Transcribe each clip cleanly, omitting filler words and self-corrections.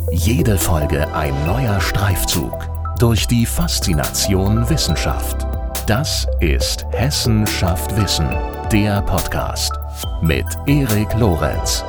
Jede Folge ein neuer Streifzug durch die Faszination Wissenschaft. Das ist Hessen schafft Wissen, der Podcast mit Erik Lorenz.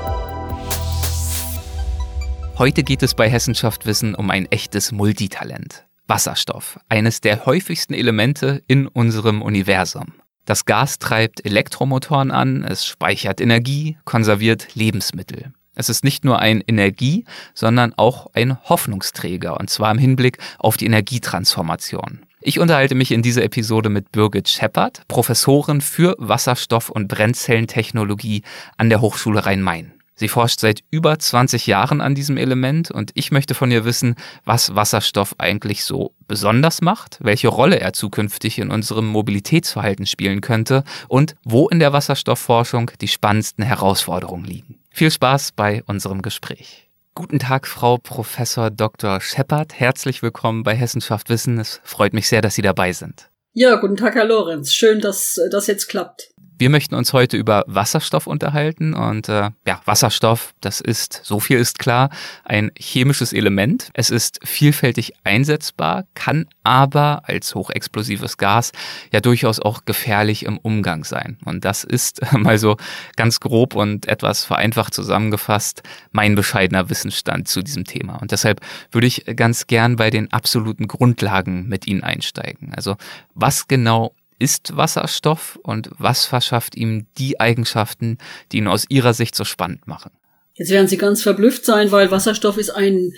Heute geht es bei Hessen schafft Wissen um ein echtes Multitalent. Wasserstoff, eines der häufigsten Elemente in unserem Universum. Das Gas treibt Elektromotoren an, es speichert Energie, konserviert Lebensmittel. Es ist nicht nur ein Energie-, sondern auch ein Hoffnungsträger, und zwar im Hinblick auf die Energietransformation. Ich unterhalte mich in dieser Episode mit Birgit Scheppert, Professorin für Wasserstoff- und Brennzellentechnologie an der Hochschule Rhein-Main. Sie forscht seit über 20 Jahren an diesem Element und ich möchte von ihr wissen, was Wasserstoff eigentlich so besonders macht, welche Rolle er zukünftig in unserem Mobilitätsverhalten spielen könnte und wo in der Wasserstoffforschung die spannendsten Herausforderungen liegen. Viel Spaß bei unserem Gespräch. Guten Tag, Frau Professor Dr. Scheppert. Herzlich willkommen bei Hessen schafft Wissen. Es freut mich sehr, dass Sie dabei sind. Ja, guten Tag, Herr Lorenz. Schön, dass das jetzt klappt. Wir möchten uns heute über Wasserstoff unterhalten und Wasserstoff, das ist, so viel ist klar, ein chemisches Element. Es ist vielfältig einsetzbar, kann aber als hochexplosives Gas ja durchaus auch gefährlich im Umgang sein. Und das ist mal so ganz grob und etwas vereinfacht zusammengefasst mein bescheidener Wissensstand zu diesem Thema. Und deshalb würde ich ganz gern bei den absoluten Grundlagen mit Ihnen einsteigen. Also was genau ist Wasserstoff und was verschafft ihm die Eigenschaften, die ihn aus Ihrer Sicht so spannend machen? Jetzt werden Sie ganz verblüfft sein, weil Wasserstoff ist ein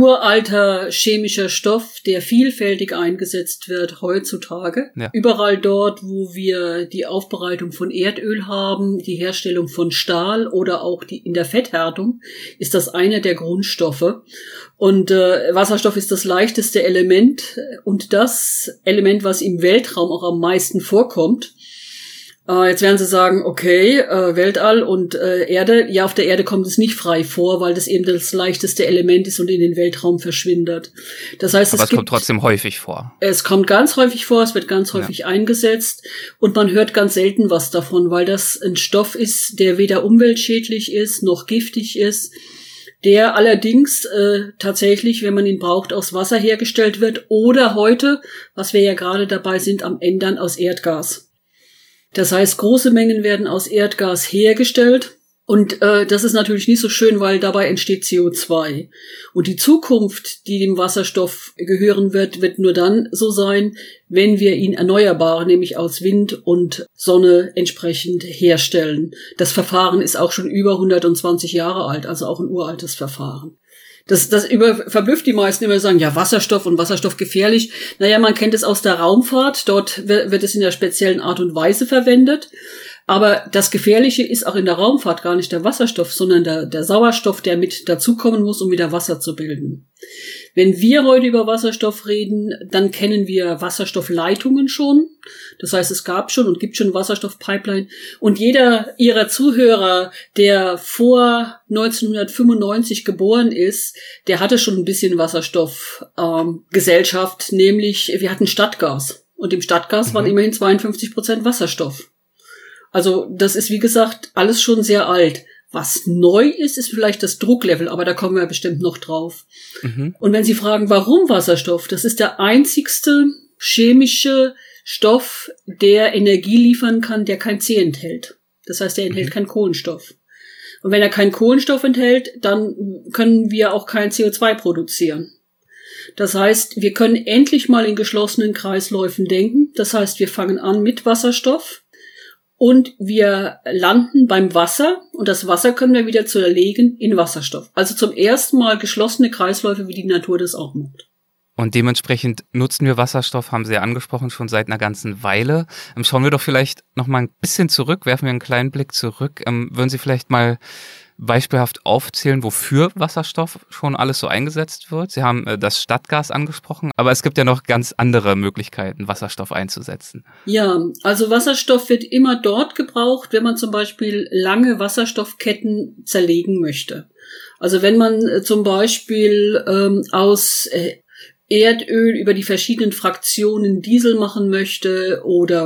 uralter chemischer Stoff, der vielfältig eingesetzt wird heutzutage. Ja. Überall dort, wo wir die Aufbereitung von Erdöl haben, die Herstellung von Stahl oder auch in der Fetthärtung, ist das einer der Grundstoffe. Und Wasserstoff ist das leichteste Element und das Element, was im Weltraum auch am meisten vorkommt. Jetzt werden Sie sagen, okay, Weltall und Erde. Ja, auf der Erde kommt es nicht frei vor, weil das eben das leichteste Element ist und in den Weltraum verschwindet. Das heißt, aber es kommt trotzdem häufig vor. Es kommt ganz häufig vor, es wird ganz häufig eingesetzt und man hört ganz selten was davon, weil das ein Stoff ist, der weder umweltschädlich ist noch giftig ist, der allerdings tatsächlich, wenn man ihn braucht, aus Wasser hergestellt wird oder heute, was wir ja gerade dabei sind, am Ändern aus Erdgas. Das heißt, große Mengen werden aus Erdgas hergestellt und das ist natürlich nicht so schön, weil dabei entsteht CO2. Und die Zukunft, die dem Wasserstoff gehören wird, wird nur dann so sein, wenn wir ihn erneuerbar, nämlich aus Wind und Sonne entsprechend herstellen. Das Verfahren ist auch schon über 120 Jahre alt, also auch ein uraltes Verfahren. Das verblüfft die meisten immer, sagen, ja, Wasserstoff und Wasserstoff gefährlich. Naja, man kennt es aus der Raumfahrt. Dort wird es in einer speziellen Art und Weise verwendet. Aber das Gefährliche ist auch in der Raumfahrt gar nicht der Wasserstoff, sondern der Sauerstoff, der mit dazukommen muss, um wieder Wasser zu bilden. Wenn wir heute über Wasserstoff reden, dann kennen wir Wasserstoffleitungen schon. Das heißt, es gab schon und gibt schon Wasserstoffpipeline. Und jeder Ihrer Zuhörer, der vor 1995 geboren ist, der hatte schon ein bisschen Wasserstoffgesellschaft, nämlich wir hatten Stadtgas. Und im Stadtgas waren immerhin 52% Wasserstoff. Also das ist, wie gesagt, alles schon sehr alt. Was neu ist, ist vielleicht das Drucklevel, aber da kommen wir bestimmt noch drauf. Mhm. Und wenn Sie fragen, warum Wasserstoff, das ist der einzigste chemische Stoff, der Energie liefern kann, der kein C enthält. Das heißt, er enthält keinen Kohlenstoff. Und wenn er keinen Kohlenstoff enthält, dann können wir auch kein CO2 produzieren. Das heißt, wir können endlich mal in geschlossenen Kreisläufen denken. Das heißt, wir fangen an mit Wasserstoff. Und wir landen beim Wasser und das Wasser können wir wieder zerlegen in Wasserstoff. Also zum ersten Mal geschlossene Kreisläufe, wie die Natur das auch macht. Und dementsprechend nutzen wir Wasserstoff, haben Sie ja angesprochen, schon seit einer ganzen Weile. Schauen wir doch vielleicht noch mal ein bisschen zurück, werfen wir einen kleinen Blick zurück. Würden Sie vielleicht mal beispielhaft aufzählen, wofür Wasserstoff schon alles so eingesetzt wird? Sie haben das Stadtgas angesprochen, aber es gibt ja noch ganz andere Möglichkeiten, Wasserstoff einzusetzen. Ja, also Wasserstoff wird immer dort gebraucht, wenn man zum Beispiel lange Wasserstoffketten zerlegen möchte. Also wenn man zum Beispiel aus Erdöl über die verschiedenen Fraktionen Diesel machen möchte oder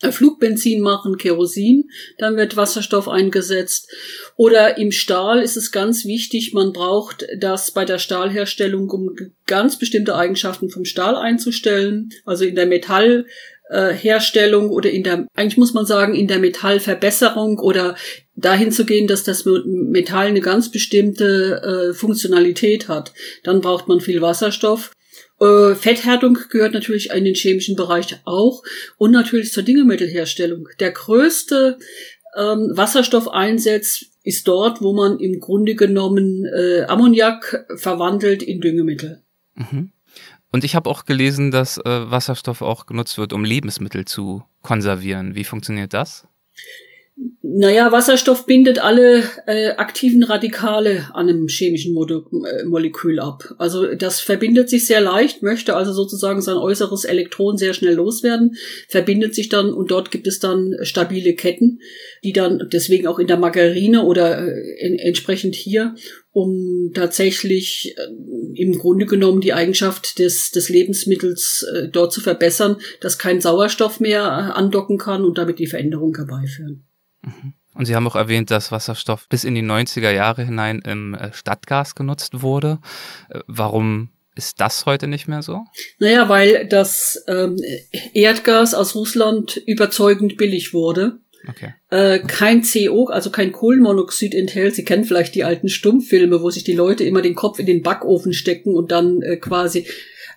Flugbenzin machen, Kerosin, dann wird Wasserstoff eingesetzt. Oder im Stahl ist es ganz wichtig, man braucht das bei der Stahlherstellung, um ganz bestimmte Eigenschaften vom Stahl einzustellen, also in der Metallherstellung oder eigentlich muss man sagen, in der Metallverbesserung oder dahin zu gehen, dass das Metall eine ganz bestimmte Funktionalität hat. Dann braucht man viel Wasserstoff. Fetthärtung gehört natürlich in den chemischen Bereich auch und natürlich zur Düngemittelherstellung. Der größte Wasserstoffeinsatz ist dort, wo man im Grunde genommen Ammoniak verwandelt in Düngemittel. Mhm. Und ich habe auch gelesen, dass Wasserstoff auch genutzt wird, um Lebensmittel zu konservieren. Wie funktioniert das? Naja, Wasserstoff bindet alle aktiven Radikale an einem chemischen Molekül ab. Also das verbindet sich sehr leicht, möchte also sozusagen sein äußeres Elektron sehr schnell loswerden, verbindet sich dann und dort gibt es dann stabile Ketten, die dann deswegen auch in der Margarine oder entsprechend hier, um tatsächlich im Grunde genommen die Eigenschaft des Lebensmittels dort zu verbessern, dass kein Sauerstoff mehr andocken kann und damit die Veränderung herbeiführen. Und Sie haben auch erwähnt, dass Wasserstoff bis in die 90er Jahre hinein im Stadtgas genutzt wurde. Warum ist das heute nicht mehr so? Naja, weil das Erdgas aus Russland überzeugend billig wurde. Okay. Kein CO, also kein Kohlenmonoxid enthält. Sie kennen vielleicht die alten Stummfilme, wo sich die Leute immer den Kopf in den Backofen stecken und dann quasi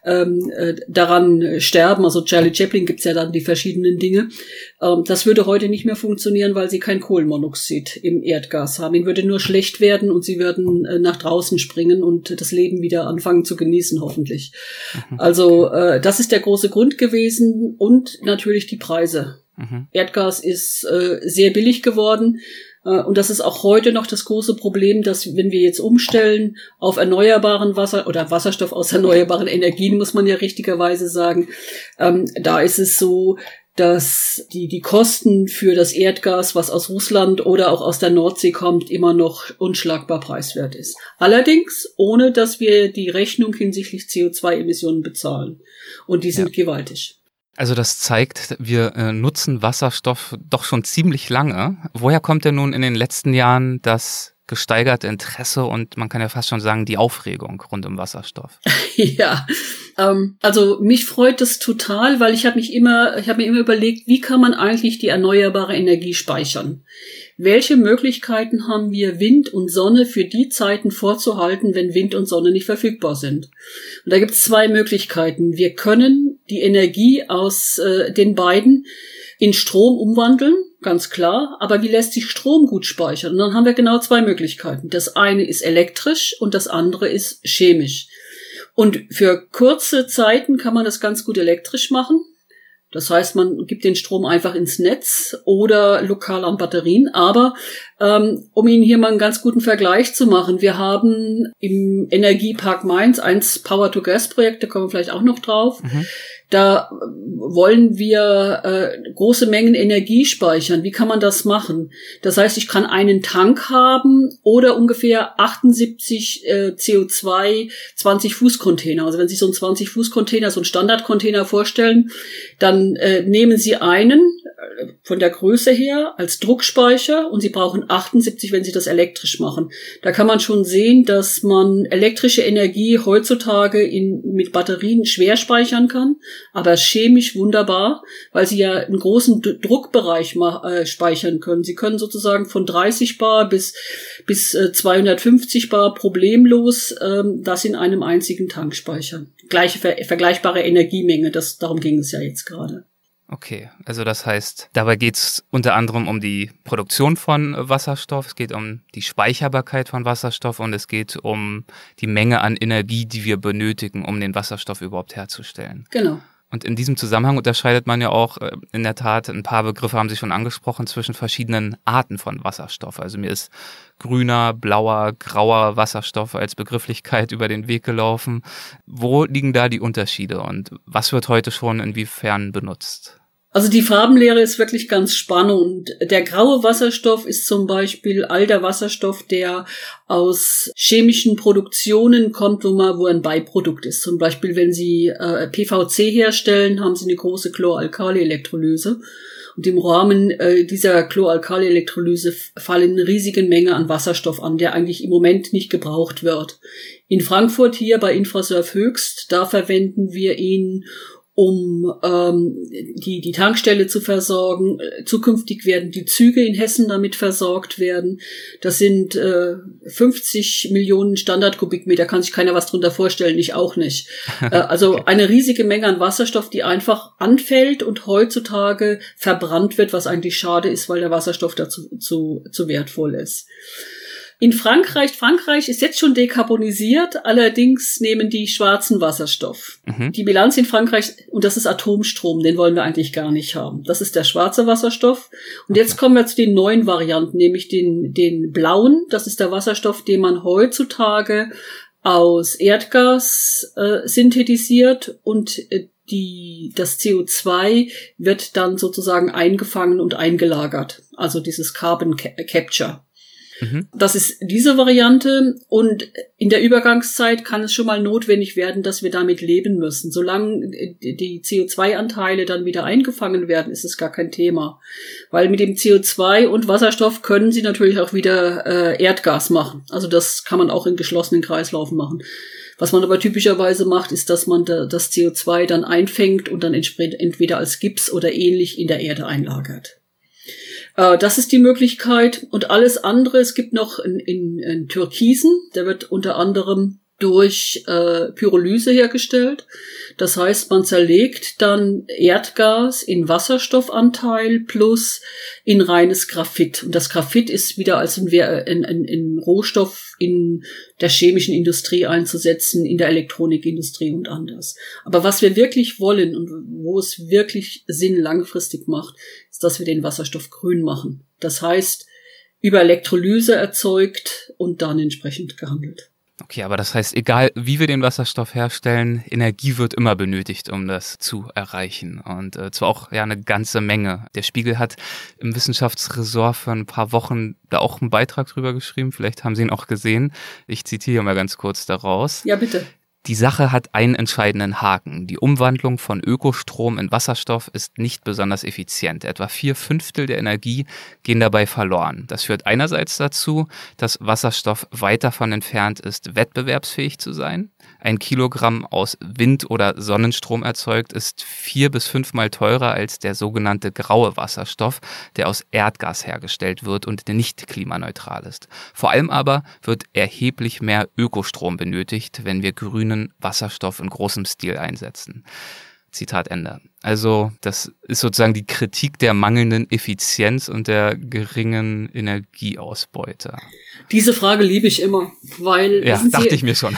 daran sterben. Also Charlie Chaplin gibt's ja dann die verschiedenen Dinge. Das würde heute nicht mehr funktionieren, weil sie kein Kohlenmonoxid im Erdgas haben. Ihnen würde nur schlecht werden und sie würden nach draußen springen und das Leben wieder anfangen zu genießen, hoffentlich. Also das ist der große Grund gewesen und natürlich die Preise. Erdgas ist sehr billig geworden. Und das ist auch heute noch das große Problem, dass wenn wir jetzt umstellen auf erneuerbaren Wasserstoff aus erneuerbaren Energien, muss man ja richtigerweise sagen, da ist es so, dass die Kosten für das Erdgas, was aus Russland oder auch aus der Nordsee kommt, immer noch unschlagbar preiswert ist. Allerdings ohne, dass wir die Rechnung hinsichtlich CO2-Emissionen bezahlen. Und die sind gewaltig. Also das zeigt, wir nutzen Wasserstoff doch schon ziemlich lange. Woher kommt denn nun in den letzten Jahren das gesteigerte Interesse und man kann ja fast schon sagen, die Aufregung rund um Wasserstoff? Ja, also mich freut das total, weil ich habe mir immer überlegt, wie kann man eigentlich die erneuerbare Energie speichern? Welche Möglichkeiten haben wir, Wind und Sonne für die Zeiten vorzuhalten, wenn Wind und Sonne nicht verfügbar sind? Und da gibt es zwei Möglichkeiten. Wir können die Energie aus den beiden in Strom umwandeln, ganz klar. Aber wie lässt sich Strom gut speichern? Und dann haben wir genau zwei Möglichkeiten. Das eine ist elektrisch und das andere ist chemisch. Und für kurze Zeiten kann man das ganz gut elektrisch machen. Das heißt, man gibt den Strom einfach ins Netz oder lokal an Batterien. Aber um Ihnen hier mal einen ganz guten Vergleich zu machen, wir haben im Energiepark Mainz 1 Power-to-Gas-Projekt, da kommen wir vielleicht auch noch drauf. Da wollen wir große Mengen Energie speichern. Wie kann man das machen? Das heißt, ich kann einen Tank haben oder ungefähr 78 CO2 20-Fuß-Container. Also wenn Sie so einen 20-Fuß-Container, so einen Standard-Container vorstellen, dann nehmen Sie einen von der Größe her als Druckspeicher und Sie brauchen 78, wenn Sie das elektrisch machen. Da kann man schon sehen, dass man elektrische Energie heutzutage mit Batterien schwer speichern kann, aber chemisch wunderbar, weil Sie ja einen großen Druckbereich speichern können. Sie können sozusagen von 30 bar bis 250 bar problemlos das in einem einzigen Tank speichern. Gleiche vergleichbare Energiemenge, darum ging es ja jetzt gerade. Okay, also das heißt, dabei geht es unter anderem um die Produktion von Wasserstoff, es geht um die Speicherbarkeit von Wasserstoff und es geht um die Menge an Energie, die wir benötigen, um den Wasserstoff überhaupt herzustellen. Genau. Und in diesem Zusammenhang unterscheidet man ja auch in der Tat, ein paar Begriffe haben Sie schon angesprochen, zwischen verschiedenen Arten von Wasserstoff. Also mir ist grüner, blauer, grauer Wasserstoff als Begrifflichkeit über den Weg gelaufen. Wo liegen da die Unterschiede und was wird heute schon inwiefern benutzt? Also die Farbenlehre ist wirklich ganz spannend. Der graue Wasserstoff ist zum Beispiel all der Wasserstoff, der aus chemischen Produktionen kommt, wo ein Beiprodukt ist. Zum Beispiel, wenn Sie PVC herstellen, haben Sie eine große Chloralkali-Elektrolyse. Und im Rahmen dieser Chloralkali-Elektrolyse fallen eine riesige Menge an Wasserstoff an, der eigentlich im Moment nicht gebraucht wird. In Frankfurt hier bei Infrasurf Höchst, da verwenden wir ihn, um die Tankstelle zu versorgen. Zukünftig werden die Züge in Hessen damit versorgt werden. Das sind 50 Millionen Standardkubikmeter, kann sich keiner was drunter vorstellen, ich auch nicht. Also eine riesige Menge an Wasserstoff, die einfach anfällt und heutzutage verbrannt wird, was eigentlich schade ist, weil der Wasserstoff dazu zu wertvoll ist. In Frankreich ist jetzt schon dekarbonisiert, allerdings nehmen die schwarzen Wasserstoff. Die Bilanz in Frankreich, und das ist Atomstrom, den wollen wir eigentlich gar nicht haben. Das ist der schwarze Wasserstoff. Und jetzt kommen wir zu den neuen Varianten, nämlich den blauen. Das ist der Wasserstoff, den man heutzutage aus Erdgas synthetisiert, und das CO2 wird dann sozusagen eingefangen und eingelagert. Also dieses Carbon Capture. Das ist diese Variante, und in der Übergangszeit kann es schon mal notwendig werden, dass wir damit leben müssen. Solange die CO2-Anteile dann wieder eingefangen werden, ist es gar kein Thema. Weil mit dem CO2 und Wasserstoff können Sie natürlich auch wieder Erdgas machen. Also das kann man auch in geschlossenen Kreislaufen machen. Was man aber typischerweise macht, ist, dass man das CO2 dann einfängt und dann entweder als Gips oder ähnlich in der Erde einlagert. Das ist die Möglichkeit, und alles andere, es gibt noch in Türkisen, der wird unter anderem durch Pyrolyse hergestellt. Das heißt, man zerlegt dann Erdgas in Wasserstoffanteil plus in reines Graphit. Und das Graphit ist wieder als ein Rohstoff in der chemischen Industrie einzusetzen, in der Elektronikindustrie und anders. Aber was wir wirklich wollen und wo es wirklich Sinn langfristig macht, ist, dass wir den Wasserstoff grün machen. Das heißt, über Elektrolyse erzeugt und dann entsprechend gehandelt. Okay, aber das heißt, egal wie wir den Wasserstoff herstellen, Energie wird immer benötigt, um das zu erreichen. Und zwar auch eine ganze Menge. Der Spiegel hat im Wissenschaftsressort für ein paar Wochen da auch einen Beitrag drüber geschrieben. Vielleicht haben Sie ihn auch gesehen. Ich zitiere mal ganz kurz daraus. Ja, bitte. Die Sache hat einen entscheidenden Haken. Die Umwandlung von Ökostrom in Wasserstoff ist nicht besonders effizient. Etwa 4/5 der Energie gehen dabei verloren. Das führt einerseits dazu, dass Wasserstoff weit davon entfernt ist, wettbewerbsfähig zu sein. 1 Kilogramm aus Wind- oder Sonnenstrom erzeugt ist 4 bis 5 Mal teurer als der sogenannte graue Wasserstoff, der aus Erdgas hergestellt wird und nicht klimaneutral ist. Vor allem aber wird erheblich mehr Ökostrom benötigt, wenn wir grünen Wasserstoff in großem Stil einsetzen. Zitat Ende. Also das ist sozusagen die Kritik der mangelnden Effizienz und der geringen Energieausbeute. Diese Frage liebe ich immer, weil... Ja, dachte ich mir schon.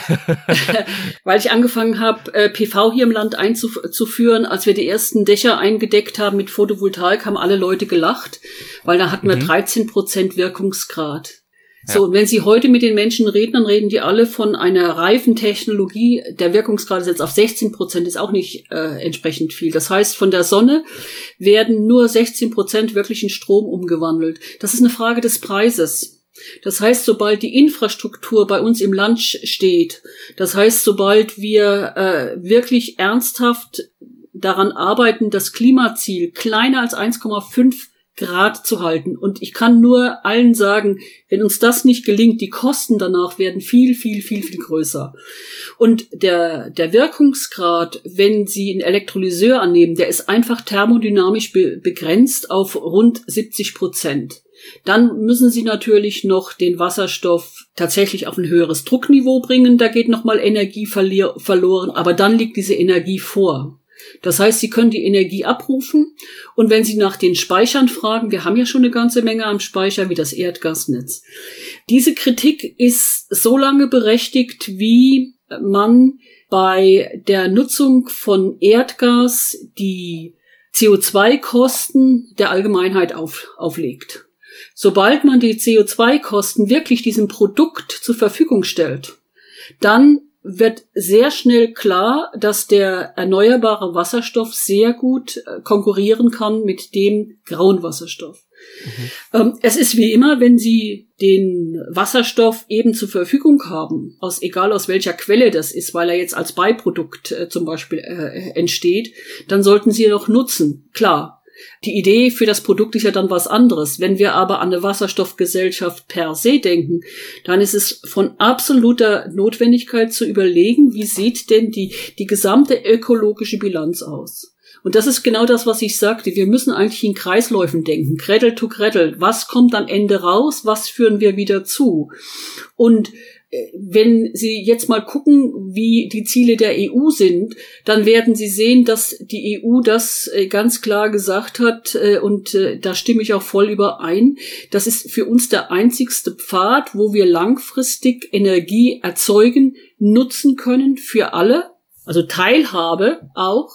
Weil ich angefangen habe, PV hier im Land einzuführen. Als wir die ersten Dächer eingedeckt haben mit Photovoltaik, haben alle Leute gelacht, weil da hatten wir 13% Wirkungsgrad. So, und wenn Sie heute mit den Menschen reden, dann reden die alle von einer reifen Technologie. Der Wirkungsgrad ist jetzt auf 16%, ist auch nicht entsprechend viel. Das heißt, von der Sonne werden nur 16% wirklich in Strom umgewandelt. Das ist eine Frage des Preises. Das heißt, sobald die Infrastruktur bei uns im Land steht, das heißt, sobald wir wirklich ernsthaft daran arbeiten, das Klimaziel kleiner als 1,5 Grad zu halten. Und ich kann nur allen sagen, wenn uns das nicht gelingt, die Kosten danach werden viel, viel, viel, viel größer. Und der Wirkungsgrad, wenn Sie einen Elektrolyseur annehmen, der ist einfach thermodynamisch begrenzt auf rund 70%. Dann müssen Sie natürlich noch den Wasserstoff tatsächlich auf ein höheres Druckniveau bringen. Da geht nochmal Energie verloren, aber dann liegt diese Energie vor. Das heißt, Sie können die Energie abrufen, und wenn Sie nach den Speichern fragen, wir haben ja schon eine ganze Menge am Speicher wie das Erdgasnetz. Diese Kritik ist so lange berechtigt, wie man bei der Nutzung von Erdgas die CO2-Kosten der Allgemeinheit auflegt. Sobald man die CO2-Kosten wirklich diesem Produkt zur Verfügung stellt, dann wird sehr schnell klar, dass der erneuerbare Wasserstoff sehr gut konkurrieren kann mit dem grauen Wasserstoff. Es ist wie immer, wenn Sie den Wasserstoff eben zur Verfügung haben, egal aus welcher Quelle das ist, weil er jetzt als Beiprodukt zum Beispiel entsteht, dann sollten Sie ihn auch nutzen, klar. Die Idee für das Produkt ist ja dann was anderes. Wenn wir aber an eine Wasserstoffgesellschaft per se denken, dann ist es von absoluter Notwendigkeit zu überlegen, wie sieht denn die gesamte ökologische Bilanz aus? Und das ist genau das, was ich sagte. Wir müssen eigentlich in Kreisläufen denken. Gretel to Gretel. Was kommt am Ende raus? Was führen wir wieder zu? Und wenn Sie jetzt mal gucken, wie die Ziele der EU sind, dann werden Sie sehen, dass die EU das ganz klar gesagt hat, und da stimme ich auch voll überein. Das ist für uns der einzigste Pfad, wo wir langfristig Energie erzeugen, nutzen können für alle, also Teilhabe auch.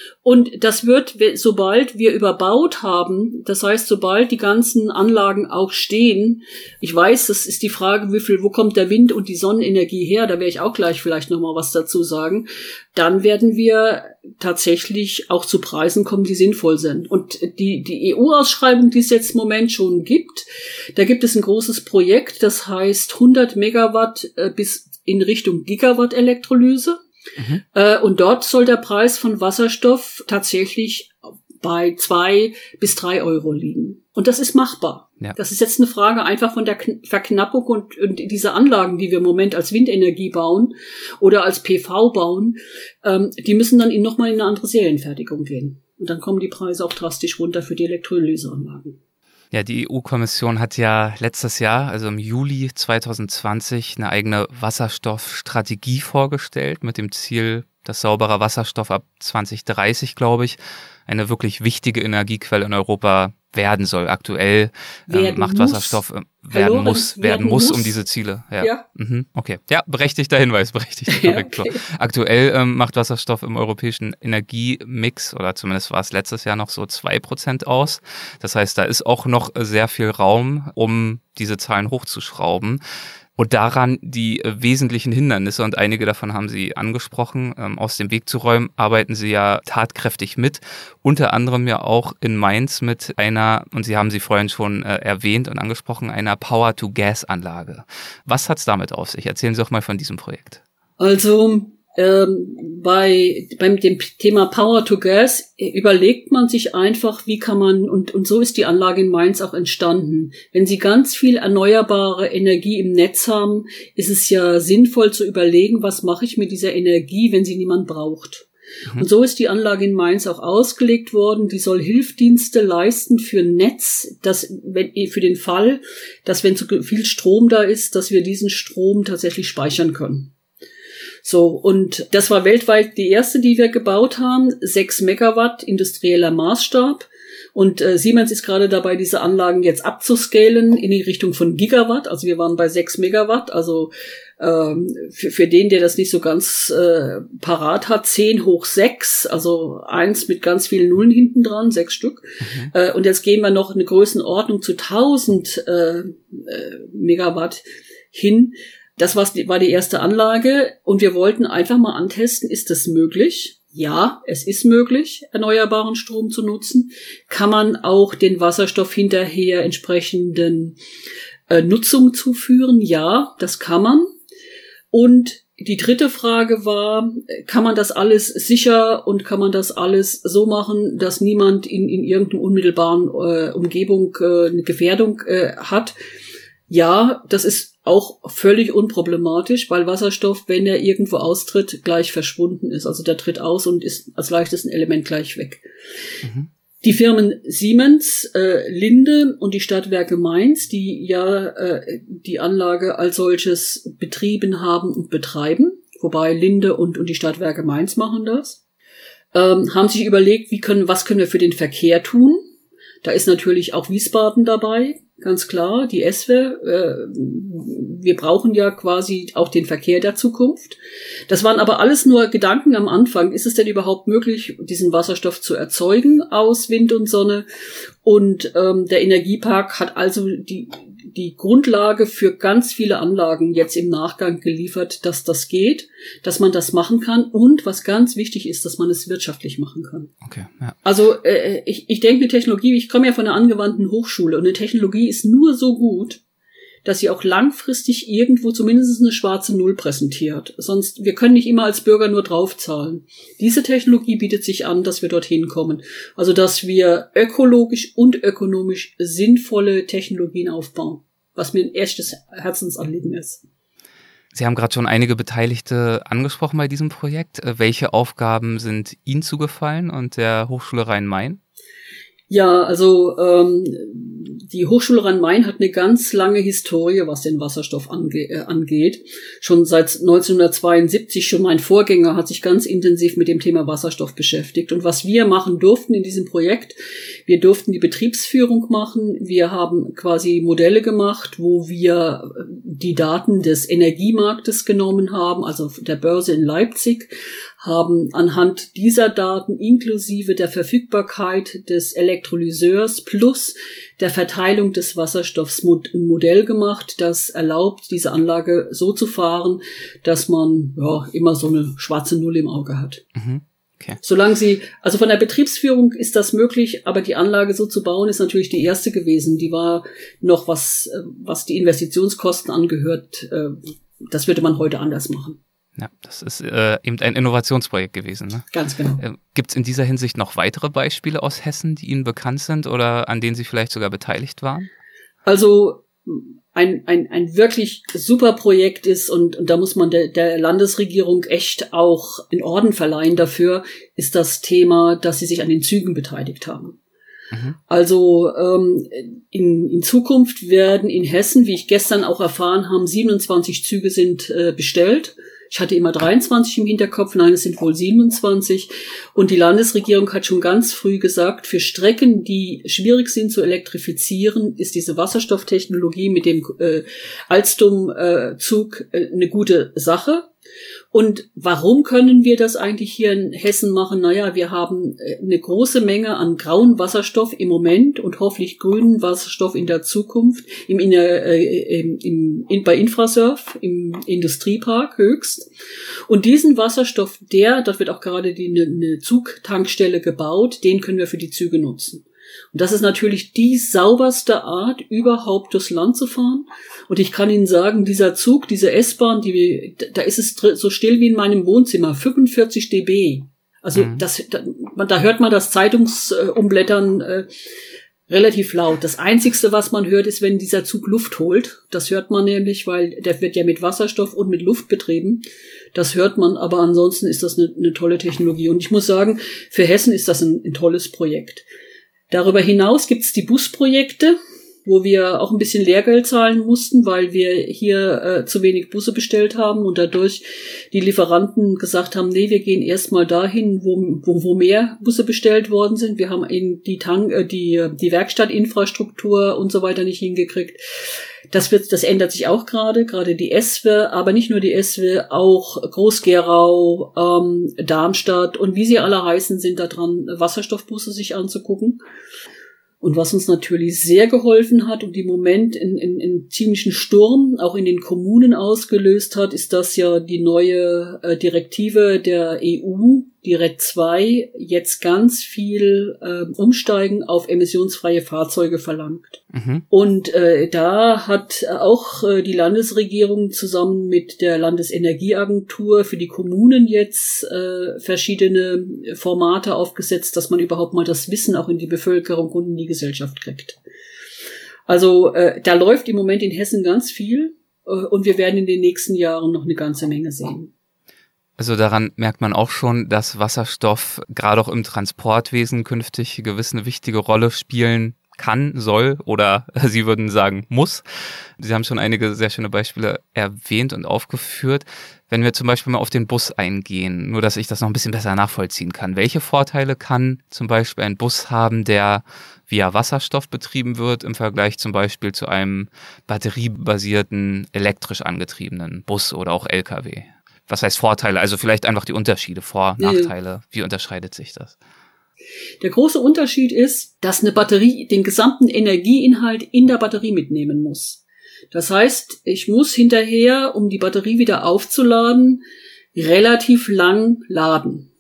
Und das wird, sobald wir überbaut haben, das heißt, sobald die ganzen Anlagen auch stehen, ich weiß, das ist die Frage, wo kommt der Wind und die Sonnenenergie her, da werde ich auch gleich vielleicht nochmal was dazu sagen, dann werden wir tatsächlich auch zu Preisen kommen, die sinnvoll sind. Und die EU-Ausschreibung, die es jetzt im Moment schon gibt, da gibt es ein großes Projekt, das heißt 100 Megawatt bis in Richtung Gigawatt Elektrolyse. Und dort soll der Preis von Wasserstoff tatsächlich bei 2 bis 3 Euro liegen. Und das ist machbar. Ja. Das ist jetzt eine Frage einfach von der Verknappung und diese Anlagen, die wir im Moment als Windenergie bauen oder als PV bauen, die müssen dann nochmal in eine andere Serienfertigung gehen. Und dann kommen die Preise auch drastisch runter für die Elektrolyseanlagen. Ja, die EU-Kommission hat ja letztes Jahr, also im Juli 2020, eine eigene Wasserstoffstrategie vorgestellt mit dem Ziel, dass sauberer Wasserstoff ab 2030, glaube ich, eine wirklich wichtige Energiequelle in Europa werden soll. Aktuell macht Wasserstoff werden muss um diese Ziele. Ja. Okay. Ja, berechtigter Hinweis, Korrektur. Ja, okay. Aktuell macht Wasserstoff im europäischen Energiemix, oder zumindest war es letztes Jahr noch so 2% aus. Das heißt, da ist auch noch sehr viel Raum, um diese Zahlen hochzuschrauben. Und daran die wesentlichen Hindernisse, und einige davon haben Sie angesprochen, aus dem Weg zu räumen, arbeiten Sie ja tatkräftig mit. Unter anderem ja auch in Mainz mit einer, und Sie haben sie vorhin schon erwähnt und angesprochen, einer Power-to-Gas-Anlage. Was hat's damit auf sich? Erzählen Sie doch mal von diesem Projekt. Also beim dem Thema Power to Gas überlegt man sich einfach, wie kann man, und so ist die Anlage in Mainz auch entstanden. Wenn Sie ganz viel erneuerbare Energie im Netz haben, ist es ja sinnvoll zu überlegen, was mache ich mit dieser Energie, wenn sie niemand braucht. Und so ist die Anlage in Mainz auch ausgelegt worden. Die soll Hilfsdienste leisten für ein Netz, für den Fall, dass wenn zu viel Strom da ist, dass wir diesen Strom tatsächlich speichern können. So, und das war weltweit die erste, die wir gebaut haben, 6 Megawatt industrieller Maßstab. Und Siemens ist gerade dabei, diese Anlagen jetzt abzuscalen in die Richtung von Gigawatt. Also wir waren bei 6 Megawatt. Also für den, der das nicht so ganz parat hat, 10 hoch 6, also 1 mit ganz vielen Nullen hinten dran, 6 Stück. Und jetzt gehen wir noch eine Größenordnung zu 1000 Megawatt hin. Das war die erste Anlage, und wir wollten einfach mal antesten, ist das möglich? Ja, es ist möglich, erneuerbaren Strom zu nutzen. Kann man auch den Wasserstoff hinterher entsprechenden Nutzung zuführen? Ja, das kann man. Und die dritte Frage war, kann man das alles sicher und kann man das alles so machen, dass niemand in irgendeiner unmittelbaren Umgebung eine Gefährdung hat? Ja, das ist auch völlig unproblematisch, weil Wasserstoff, wenn er irgendwo austritt, gleich verschwunden ist. Also der tritt aus und ist als leichtes Element gleich weg. Die Firmen Siemens, Linde und die Stadtwerke Mainz, die ja die Anlage als solches betrieben haben und betreiben, wobei Linde und die Stadtwerke Mainz machen das, haben sich überlegt, was können wir für den Verkehr tun. Da ist natürlich auch Wiesbaden dabei, ganz klar, die ESWE. Wir brauchen ja quasi auch den Verkehr der Zukunft. Das waren aber alles nur Gedanken am Anfang. Ist es denn überhaupt möglich, diesen Wasserstoff zu erzeugen aus Wind und Sonne? Und der Energiepark hat also die Grundlage für ganz viele Anlagen jetzt im Nachgang geliefert, dass das geht, dass man das machen kann und, was ganz wichtig ist, dass man es wirtschaftlich machen kann. Okay, ja. Also ich denke, eine Technologie, ich komme ja von einer angewandten Hochschule, und eine Technologie ist nur so gut, dass sie auch langfristig irgendwo zumindest eine schwarze Null präsentiert. Sonst, wir können nicht immer als Bürger nur draufzahlen. Diese Technologie bietet sich an, dass wir dorthin kommen. Also, dass wir ökologisch und ökonomisch sinnvolle Technologien aufbauen, was mir ein echtes Herzensanliegen ist. Sie haben gerade schon einige Beteiligte angesprochen bei diesem Projekt. Welche Aufgaben sind Ihnen zugefallen und der Hochschule Rhein-Main? Ja, also die Hochschule Rhein-Main hat eine ganz lange Historie, was den Wasserstoff angeht. Schon seit 1972, schon mein Vorgänger hat sich ganz intensiv mit dem Thema Wasserstoff beschäftigt. Und was wir machen durften in diesem Projekt, wir durften die Betriebsführung machen. Wir haben quasi Modelle gemacht, wo wir die Daten des Energiemarktes genommen haben, also der Börse in Leipzig, haben anhand dieser Daten inklusive der Verfügbarkeit des Elektrolyseurs plus der Verteilung des Wasserstoffs ein Modell gemacht, das erlaubt, diese Anlage so zu fahren, dass man immer so eine schwarze Null im Auge hat. Okay. Also von der Betriebsführung ist das möglich, aber die Anlage so zu bauen, ist natürlich die erste gewesen. Die war noch, was die Investitionskosten angehört, das würde man heute anders machen. Ja, das ist eben ein Innovationsprojekt gewesen, ne? Ganz genau. Gibt es in dieser Hinsicht noch weitere Beispiele aus Hessen, die Ihnen bekannt sind oder an denen Sie vielleicht sogar beteiligt waren? Also ein wirklich super Projekt ist und da muss man der Landesregierung echt auch einen Orden verleihen dafür, ist das Thema, dass sie sich an den Zügen beteiligt haben. Also in Zukunft werden in Hessen, wie ich gestern auch erfahren habe, 27 Züge sind bestellt. Ich hatte immer 23 im Hinterkopf, nein, es sind wohl 27. Und die Landesregierung hat schon ganz früh gesagt, für Strecken, die schwierig sind zu elektrifizieren, ist diese Wasserstofftechnologie mit dem Alstom-Zug eine gute Sache. Und warum können wir das eigentlich hier in Hessen machen? Naja, wir haben eine große Menge an grauen Wasserstoff im Moment und hoffentlich grünen Wasserstoff in der Zukunft bei Infrasurf, im Industriepark Höchst. Und diesen Wasserstoff, dort wird auch gerade eine Zugtankstelle gebaut, den können wir für die Züge nutzen. Und das ist natürlich die sauberste Art, überhaupt durchs Land zu fahren. Und ich kann Ihnen sagen, dieser Zug, diese S-Bahn, da ist es so still wie in meinem Wohnzimmer, 45 dB. Also da hört man das Zeitungsumblättern relativ laut. Das Einzigste, was man hört, ist, wenn dieser Zug Luft holt. Das hört man nämlich, weil der wird ja mit Wasserstoff und mit Luft betrieben. Das hört man, aber ansonsten ist das eine tolle Technologie. Und ich muss sagen, für Hessen ist das ein tolles Projekt. Darüber hinaus gibt's die Busprojekte, wo wir auch ein bisschen Lehrgeld zahlen mussten, weil wir hier zu wenig Busse bestellt haben und dadurch die Lieferanten gesagt haben, nee, wir gehen erstmal dahin, wo mehr Busse bestellt worden sind. Wir haben die Werkstattinfrastruktur und so weiter nicht hingekriegt. Das ändert sich auch gerade die ESWE, aber nicht nur die ESWE, auch Groß-Gerau, Darmstadt und wie sie alle heißen, sind da dran, Wasserstoffbusse sich anzugucken. Und was uns natürlich sehr geholfen hat und im Moment in ziemlichen Sturm auch in den Kommunen ausgelöst hat, ist, dass ja die neue Direktive der EU, die RED II, jetzt ganz viel Umsteigen auf emissionsfreie Fahrzeuge verlangt. Und da hat auch die Landesregierung zusammen mit der Landesenergieagentur für die Kommunen jetzt verschiedene Formate aufgesetzt, dass man überhaupt mal das Wissen auch in die Bevölkerung und in die Gesellschaft kriegt. Also da läuft im Moment in Hessen ganz viel und wir werden in den nächsten Jahren noch eine ganze Menge sehen. Also daran merkt man auch schon, dass Wasserstoff gerade auch im Transportwesen künftig gewiss eine wichtige Rolle spielen kann, soll oder Sie würden sagen muss. Sie haben schon einige sehr schöne Beispiele erwähnt und aufgeführt. Wenn wir zum Beispiel mal auf den Bus eingehen, nur dass ich das noch ein bisschen besser nachvollziehen kann. Welche Vorteile kann zum Beispiel ein Bus haben, der via Wasserstoff betrieben wird, im Vergleich zum Beispiel zu einem batteriebasierten, elektrisch angetriebenen Bus oder auch LKW? Was heißt Vorteile? Also vielleicht einfach die Unterschiede, Nachteile. Wie unterscheidet sich das? Der große Unterschied ist, dass eine Batterie den gesamten Energieinhalt in der Batterie mitnehmen muss. Das heißt, ich muss hinterher, um die Batterie wieder aufzuladen, relativ lang laden.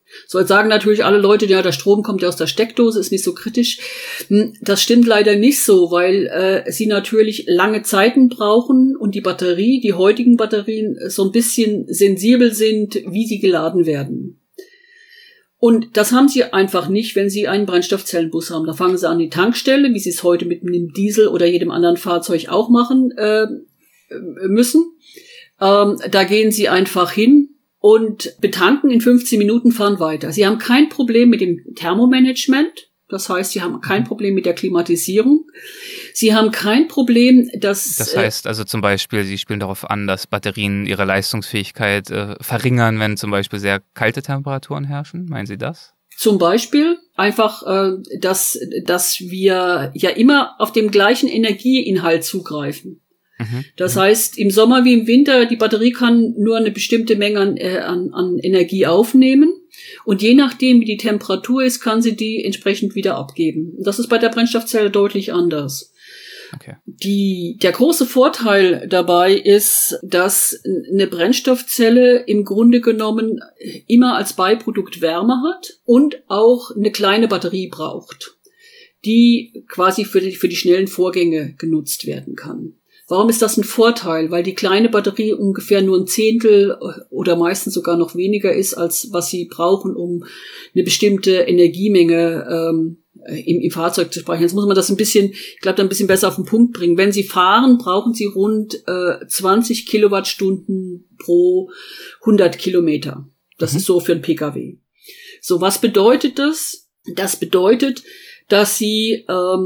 So, jetzt sagen natürlich alle Leute, ja, der Strom kommt ja aus der Steckdose, ist nicht so kritisch. Das stimmt leider nicht so, weil sie natürlich lange Zeiten brauchen und die heutigen Batterien so ein bisschen sensibel sind, wie sie geladen werden. Und das haben sie einfach nicht, wenn sie einen Brennstoffzellenbus haben. Da fangen sie an die Tankstelle, wie sie es heute mit einem Diesel oder jedem anderen Fahrzeug auch machen müssen. Da gehen sie einfach hin und betanken, in 15 Minuten fahren weiter. Sie haben kein Problem mit dem Thermomanagement. Das heißt, sie haben kein Problem mit der Klimatisierung. Sie haben kein Problem, dass... Das heißt also zum Beispiel, Sie spielen darauf an, dass Batterien ihre Leistungsfähigkeit verringern, wenn zum Beispiel sehr kalte Temperaturen herrschen. Meinen Sie das? Zum Beispiel einfach, dass wir ja immer auf dem gleichen Energieinhalt zugreifen. Das heißt, im Sommer wie im Winter, die Batterie kann nur eine bestimmte Menge an Energie aufnehmen. Und je nachdem, wie die Temperatur ist, kann sie die entsprechend wieder abgeben. Und das ist bei der Brennstoffzelle deutlich anders. Okay. Der große Vorteil dabei ist, dass eine Brennstoffzelle im Grunde genommen immer als Beiprodukt Wärme hat und auch eine kleine Batterie braucht, die quasi für die schnellen Vorgänge genutzt werden kann. Warum ist das ein Vorteil? Weil die kleine Batterie ungefähr nur ein Zehntel oder meistens sogar noch weniger ist, als was sie brauchen, um eine bestimmte Energiemenge im Fahrzeug zu speichern. Jetzt muss man das ein bisschen besser auf den Punkt bringen. Wenn Sie fahren, brauchen Sie rund 20 Kilowattstunden pro 100 Kilometer. Das ist so für einen Pkw. So, was bedeutet das? Das bedeutet, dass Sie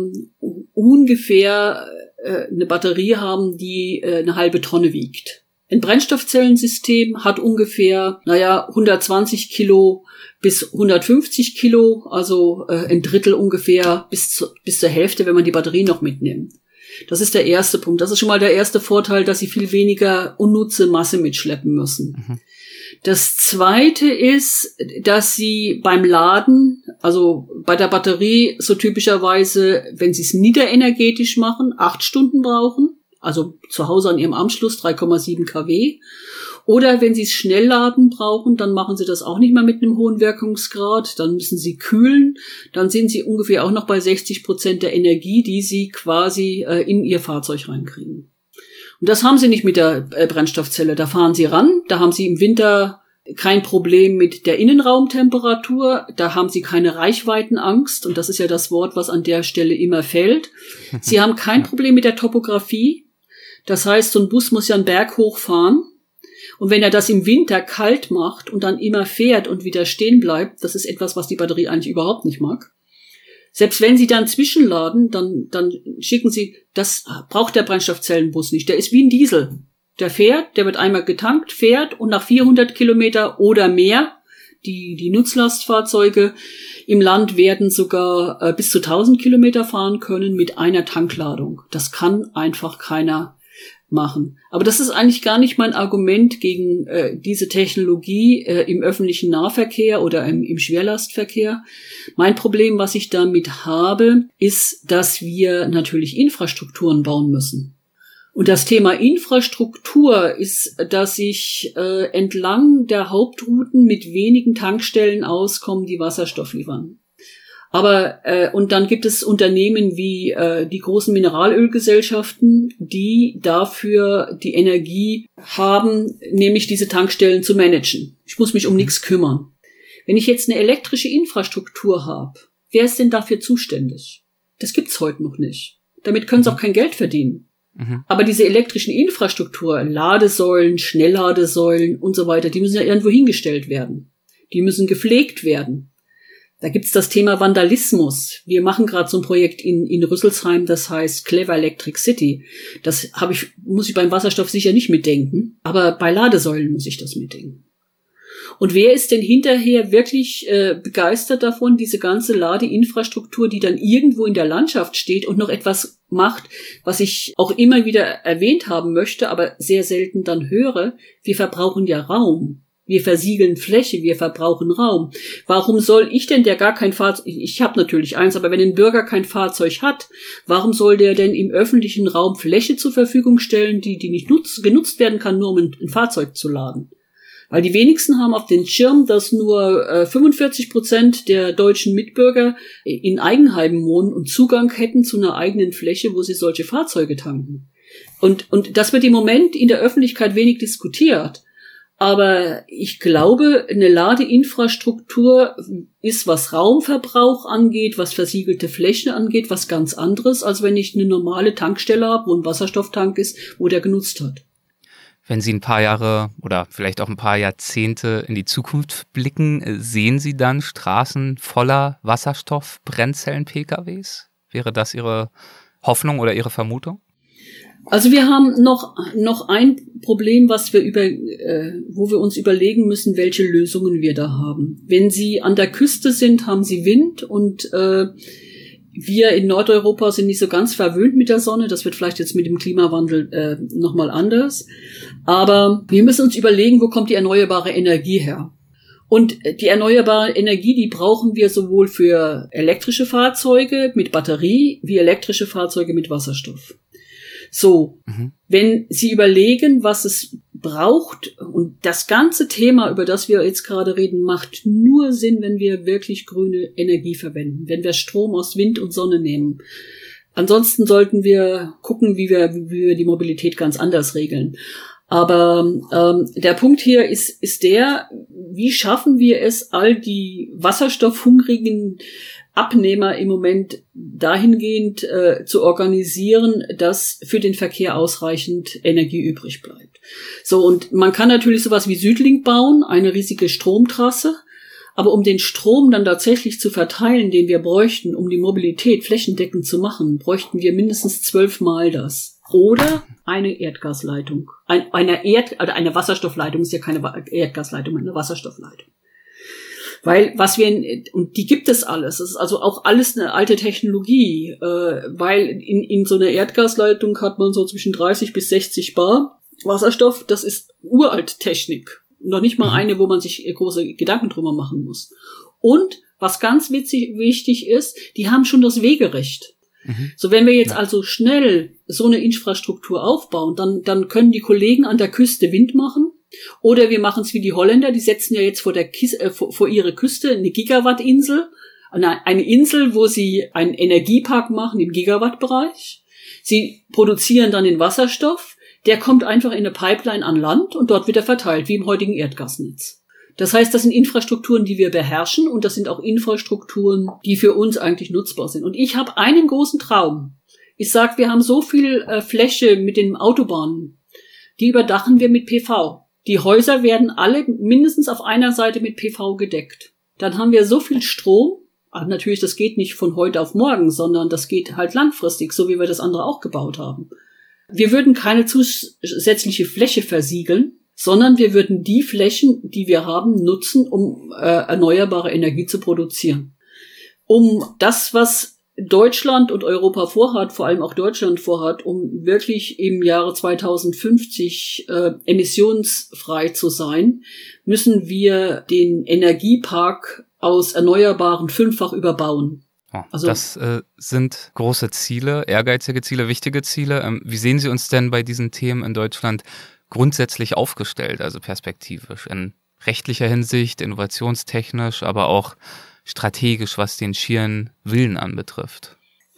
ungefähr eine Batterie haben, die eine halbe Tonne wiegt. Ein Brennstoffzellensystem hat ungefähr, 120 Kilo bis 150 Kilo, also ein Drittel ungefähr bis zur Hälfte, wenn man die Batterie noch mitnimmt. Das ist der erste Punkt. Das ist schon mal der erste Vorteil, dass sie viel weniger unnütze Masse mitschleppen müssen. Das zweite ist, dass sie beim Laden, also bei der Batterie so typischerweise, wenn sie es niederenergetisch machen, 8 Stunden brauchen, also zu Hause an ihrem Anschluss 3,7 kW. Oder wenn sie es schnell laden brauchen, dann machen sie das auch nicht mehr mit einem hohen Wirkungsgrad, dann müssen sie kühlen, dann sind sie ungefähr auch noch bei 60% der Energie, die sie quasi in ihr Fahrzeug reinkriegen. Und das haben sie nicht mit der Brennstoffzelle. Da fahren sie ran, da haben sie im Winter kein Problem mit der Innenraumtemperatur, da haben sie keine Reichweitenangst, und das ist ja das Wort, was an der Stelle immer fällt. Sie haben kein Problem mit der Topografie, das heißt, so ein Bus muss ja einen Berg hochfahren, und wenn er das im Winter kalt macht und dann immer fährt und wieder stehen bleibt, das ist etwas, was die Batterie eigentlich überhaupt nicht mag. Selbst wenn sie dann zwischenladen, dann schicken sie, das braucht der Brennstoffzellenbus nicht. Der ist wie ein Diesel. Der fährt, der wird einmal getankt, fährt, und nach 400 Kilometer oder mehr, die Nutzlastfahrzeuge im Land werden sogar bis zu 1000 Kilometer fahren können mit einer Tankladung. Das kann einfach keiner machen. Aber das ist eigentlich gar nicht mein Argument gegen diese Technologie im öffentlichen Nahverkehr oder im Schwerlastverkehr. Mein Problem, was ich damit habe, ist, dass wir natürlich Infrastrukturen bauen müssen. Und das Thema Infrastruktur ist, dass ich entlang der Hauptrouten mit wenigen Tankstellen auskomme, die Wasserstoff liefern. Aber und dann gibt es Unternehmen wie die großen Mineralölgesellschaften, die dafür die Energie haben, nämlich diese Tankstellen zu managen. Ich muss mich um nichts kümmern. Wenn ich jetzt eine elektrische Infrastruktur habe, wer ist denn dafür zuständig? Das gibt's heute noch nicht. Damit können sie auch kein Geld verdienen. Aber diese elektrischen Infrastruktur, Ladesäulen, Schnellladesäulen und so weiter, die müssen ja irgendwo hingestellt werden. Die müssen gepflegt werden. Da gibt's das Thema Vandalismus. Wir machen gerade so ein Projekt in Rüsselsheim, das heißt Clever Electric City. Das muss ich beim Wasserstoff sicher nicht mitdenken, aber bei Ladesäulen muss ich das mitdenken. Und wer ist denn hinterher wirklich begeistert davon, diese ganze Ladeinfrastruktur, die dann irgendwo in der Landschaft steht und noch etwas macht, was ich auch immer wieder erwähnt haben möchte, aber sehr selten dann höre? Wir verbrauchen ja Raum. Wir versiegeln Fläche, wir verbrauchen Raum. Warum soll ich denn, der gar kein Fahrzeug, ich habe natürlich eins, aber wenn ein Bürger kein Fahrzeug hat, warum soll der denn im öffentlichen Raum Fläche zur Verfügung stellen, die nicht genutzt werden kann, nur um ein Fahrzeug zu laden? Weil die wenigsten haben auf den Schirm, dass nur 45% der deutschen Mitbürger in Eigenheimen wohnen und Zugang hätten zu einer eigenen Fläche, wo sie solche Fahrzeuge tanken. Und das wird im Moment in der Öffentlichkeit wenig diskutiert. Aber ich glaube, eine Ladeinfrastruktur ist, was Raumverbrauch angeht, was versiegelte Flächen angeht, was ganz anderes, als wenn ich eine normale Tankstelle habe, wo ein Wasserstofftank ist, wo der genutzt hat. Wenn Sie ein paar Jahre oder vielleicht auch ein paar Jahrzehnte in die Zukunft blicken, sehen Sie dann Straßen voller Wasserstoff-Brennzellen-PKWs? Wäre das Ihre Hoffnung oder Ihre Vermutung? Also wir haben noch ein Problem, was wo wir uns überlegen müssen, welche Lösungen wir da haben. Wenn Sie an der Küste sind, haben Sie Wind und wir in Nordeuropa sind nicht so ganz verwöhnt mit der Sonne. Das wird vielleicht jetzt mit dem Klimawandel nochmal anders. Aber wir müssen uns überlegen, wo kommt die erneuerbare Energie her? Und die erneuerbare Energie, die brauchen wir sowohl für elektrische Fahrzeuge mit Batterie wie elektrische Fahrzeuge mit Wasserstoff. So, wenn Sie überlegen, was es braucht, und das ganze Thema, über das wir jetzt gerade reden, macht nur Sinn, wenn wir wirklich grüne Energie verwenden, wenn wir Strom aus Wind und Sonne nehmen. Ansonsten sollten wir gucken, wie wir die Mobilität ganz anders regeln. Aber der Punkt hier ist der, wie schaffen wir es, all die wasserstoffhungrigen Abnehmer im Moment dahingehend zu organisieren, dass für den Verkehr ausreichend Energie übrig bleibt. So, und man kann natürlich sowas wie Südlink bauen, eine riesige Stromtrasse, aber um den Strom dann tatsächlich zu verteilen, den wir bräuchten, um die Mobilität flächendeckend zu machen, bräuchten wir mindestens 12-mal das. Oder eine Erdgasleitung. Eine Wasserstoffleitung ist ja keine Erdgasleitung, eine Wasserstoffleitung. Weil und die gibt es alles. Das ist also auch alles eine alte Technologie, weil in so einer Erdgasleitung hat man so zwischen 30 bis 60 Bar Wasserstoff. Das ist uralt Technik. Noch nicht mal eine, wo man sich große Gedanken drüber machen muss. Und was ganz wichtig ist, die haben schon das Wegerecht. So, wenn wir jetzt also schnell so eine Infrastruktur aufbauen, dann können die Kollegen an der Küste Wind machen. Oder wir machen es wie die Holländer, die setzen ja jetzt vor ihre Küste eine Gigawattinsel, eine Insel, wo sie einen Energiepark machen im Gigawattbereich. Sie produzieren dann den Wasserstoff, der kommt einfach in eine Pipeline an Land und dort wird er verteilt, wie im heutigen Erdgasnetz. Das heißt, das sind Infrastrukturen, die wir beherrschen und das sind auch Infrastrukturen, die für uns eigentlich nutzbar sind. Und ich habe einen großen Traum. Ich sage, wir haben so viel Fläche mit den Autobahnen, die überdachen wir mit PV. Die Häuser werden alle mindestens auf einer Seite mit PV gedeckt. Dann haben wir so viel Strom. Aber natürlich, das geht nicht von heute auf morgen, sondern das geht halt langfristig, so wie wir das andere auch gebaut haben. Wir würden keine zusätzliche Fläche versiegeln, sondern wir würden die Flächen, die wir haben, nutzen, um erneuerbare Energie zu produzieren. Um das, was Deutschland und Europa vorhat, vor allem auch Deutschland vorhat, um wirklich im Jahre 2050 emissionsfrei zu sein, müssen wir den Energiepark aus Erneuerbaren 5-fach überbauen. Also, das sind große Ziele, ehrgeizige Ziele, wichtige Ziele. Wie sehen Sie uns denn bei diesen Themen in Deutschland grundsätzlich aufgestellt, also perspektivisch, in rechtlicher Hinsicht, innovationstechnisch, aber auch strategisch, was den schieren Willen anbetrifft?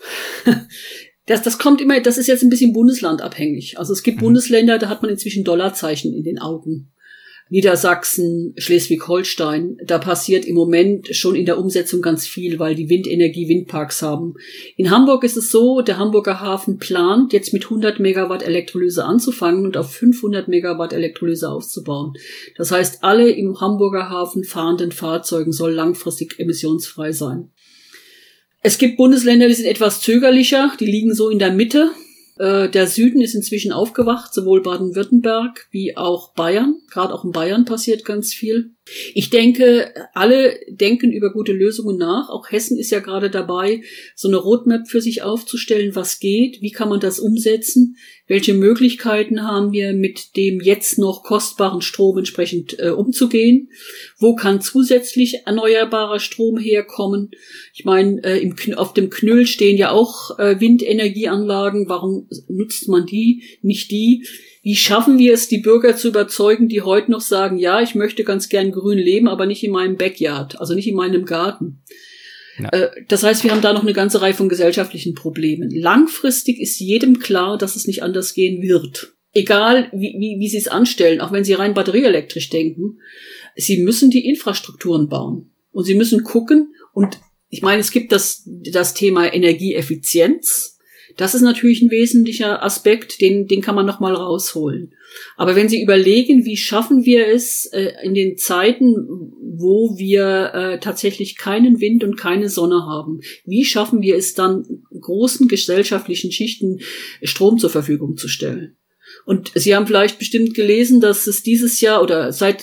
Das kommt immer, das ist jetzt ein bisschen bundeslandabhängig. Also es gibt Bundesländer, da hat man inzwischen Dollarzeichen in den Augen. Niedersachsen, Schleswig-Holstein, da passiert im Moment schon in der Umsetzung ganz viel, weil die Windenergie Windparks haben. In Hamburg ist es so, der Hamburger Hafen plant, jetzt mit 100 Megawatt Elektrolyse anzufangen und auf 500 Megawatt Elektrolyse auszubauen. Das heißt, alle im Hamburger Hafen fahrenden Fahrzeugen sollen langfristig emissionsfrei sein. Es gibt Bundesländer, die sind etwas zögerlicher, die liegen so in der Mitte. Der Süden ist inzwischen aufgewacht, sowohl Baden-Württemberg wie auch Bayern. Gerade auch in Bayern passiert ganz viel. Ich denke, alle denken über gute Lösungen nach. Auch Hessen ist ja gerade dabei, so eine Roadmap für sich aufzustellen, was geht, wie kann man das umsetzen, welche Möglichkeiten haben wir, mit dem jetzt noch kostbaren Strom entsprechend umzugehen, wo kann zusätzlich erneuerbarer Strom herkommen. Ich meine, auf dem Knüll stehen ja auch Windenergieanlagen, warum nutzt man die, nicht die? Wie schaffen wir es, die Bürger zu überzeugen, die heute noch sagen, ja, ich möchte ganz gern grün leben, aber nicht in meinem Backyard, also nicht in meinem Garten. Ja. Das heißt, wir haben da noch eine ganze Reihe von gesellschaftlichen Problemen. Langfristig ist jedem klar, dass es nicht anders gehen wird. Egal, wie sie es anstellen, auch wenn sie rein batterieelektrisch denken, sie müssen die Infrastrukturen bauen. Und sie müssen gucken, und ich meine, es gibt das Thema Energieeffizienz. Das ist natürlich ein wesentlicher Aspekt, den kann man noch mal rausholen. Aber wenn Sie überlegen, wie schaffen wir es in den Zeiten, wo wir tatsächlich keinen Wind und keine Sonne haben, wie schaffen wir es dann, großen gesellschaftlichen Schichten Strom zur Verfügung zu stellen? Und Sie haben vielleicht bestimmt gelesen, dass es dieses Jahr oder seit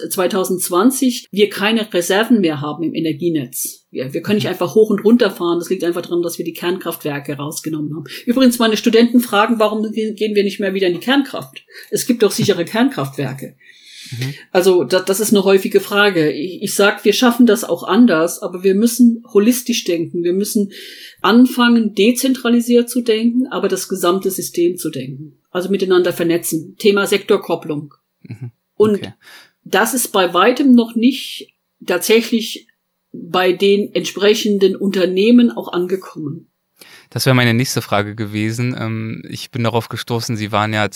2020 wir keine Reserven mehr haben im Energienetz. Wir können nicht einfach hoch und runter fahren. Das liegt einfach daran, dass wir die Kernkraftwerke rausgenommen haben. Übrigens, meine Studenten fragen, warum gehen wir nicht mehr wieder in die Kernkraft? Es gibt doch sichere Kernkraftwerke. Also das ist eine häufige Frage. Ich sage, wir schaffen das auch anders, aber wir müssen holistisch denken. Wir müssen anfangen, dezentralisiert zu denken, aber das gesamte System zu denken. Also miteinander vernetzen. Thema Sektorkopplung. Okay. Und das ist bei weitem noch nicht tatsächlich bei den entsprechenden Unternehmen auch angekommen. Das wäre meine nächste Frage gewesen. Ich bin darauf gestoßen, Sie waren ja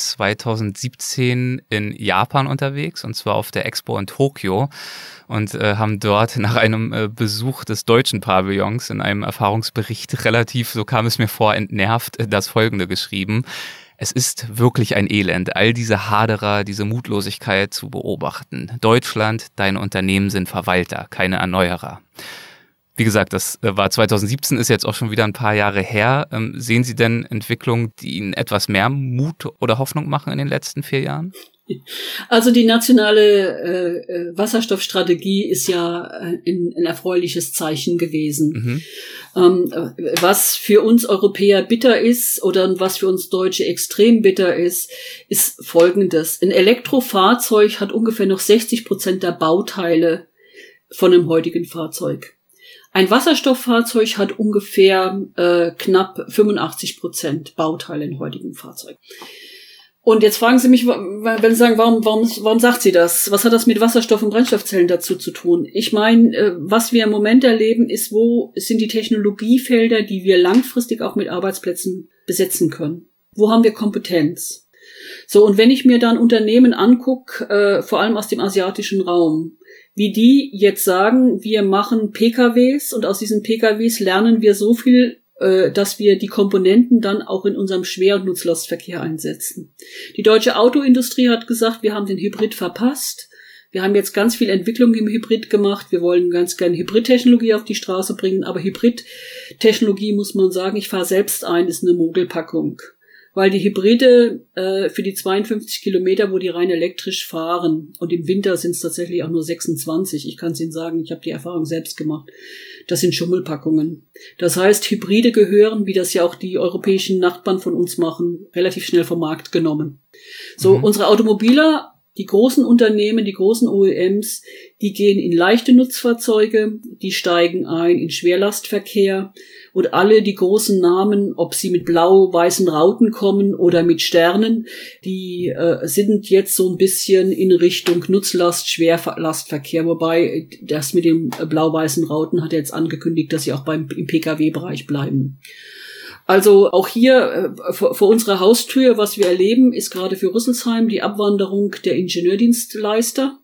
2017 in Japan unterwegs, und zwar auf der Expo in Tokio, und haben dort nach einem Besuch des deutschen Pavillons in einem Erfahrungsbericht relativ, so kam es mir vor, entnervt das Folgende geschrieben: Es ist wirklich ein Elend, all diese Haderer, diese Mutlosigkeit zu beobachten. Deutschland, deine Unternehmen sind Verwalter, keine Erneuerer. Wie gesagt, das war 2017, ist jetzt auch schon wieder ein paar Jahre her. Sehen Sie denn Entwicklungen, die Ihnen etwas mehr Mut oder Hoffnung machen in den letzten 4 Jahren? Also die nationale Wasserstoffstrategie ist ja ein erfreuliches Zeichen gewesen. Was für uns Europäer bitter ist oder was für uns Deutsche extrem bitter ist Folgendes. Ein Elektrofahrzeug hat ungefähr noch 60% der Bauteile von einem heutigen Fahrzeug. Ein Wasserstofffahrzeug hat ungefähr knapp 85% Bauteile im heutigen Fahrzeug. Und jetzt fragen Sie mich, wenn Sie sagen, warum sagt sie das? Was hat das mit Wasserstoff- und Brennstoffzellen dazu zu tun? Ich meine, was wir im Moment erleben, ist, wo sind die Technologiefelder, die wir langfristig auch mit Arbeitsplätzen besetzen können? Wo haben wir Kompetenz? So, und wenn ich mir dann Unternehmen angucke, vor allem aus dem asiatischen Raum, wie die jetzt sagen, wir machen PKWs und aus diesen PKWs lernen wir so viel, dass wir die Komponenten dann auch in unserem Schwer- und Nutzlastverkehr einsetzen. Die deutsche Autoindustrie hat gesagt, wir haben den Hybrid verpasst. Wir haben jetzt ganz viel Entwicklung im Hybrid gemacht. Wir wollen ganz gerne Hybridtechnologie auf die Straße bringen, aber Hybridtechnologie, muss man sagen, ich fahre selbst ein, ist eine Mogelpackung. Weil die Hybride für die 52 Kilometer, wo die rein elektrisch fahren, und im Winter sind es tatsächlich auch nur 26, ich kann es Ihnen sagen, ich habe die Erfahrung selbst gemacht, das sind Schummelpackungen. Das heißt, Hybride gehören, wie das ja auch die europäischen Nachbarn von uns machen, relativ schnell vom Markt genommen. So, unsere Automobiler, die großen Unternehmen, die großen OEMs, die gehen in leichte Nutzfahrzeuge, die steigen ein in Schwerlastverkehr, und alle die großen Namen, ob sie mit blau-weißen Rauten kommen oder mit Sternen, die sind jetzt so ein bisschen in Richtung Nutzlast, Schwerlastverkehr, wobei das mit den blau-weißen Rauten hat er jetzt angekündigt, dass sie auch im Pkw-Bereich bleiben. Also auch hier vor unserer Haustür, was wir erleben, ist gerade für Rüsselsheim die Abwanderung der Ingenieurdienstleister.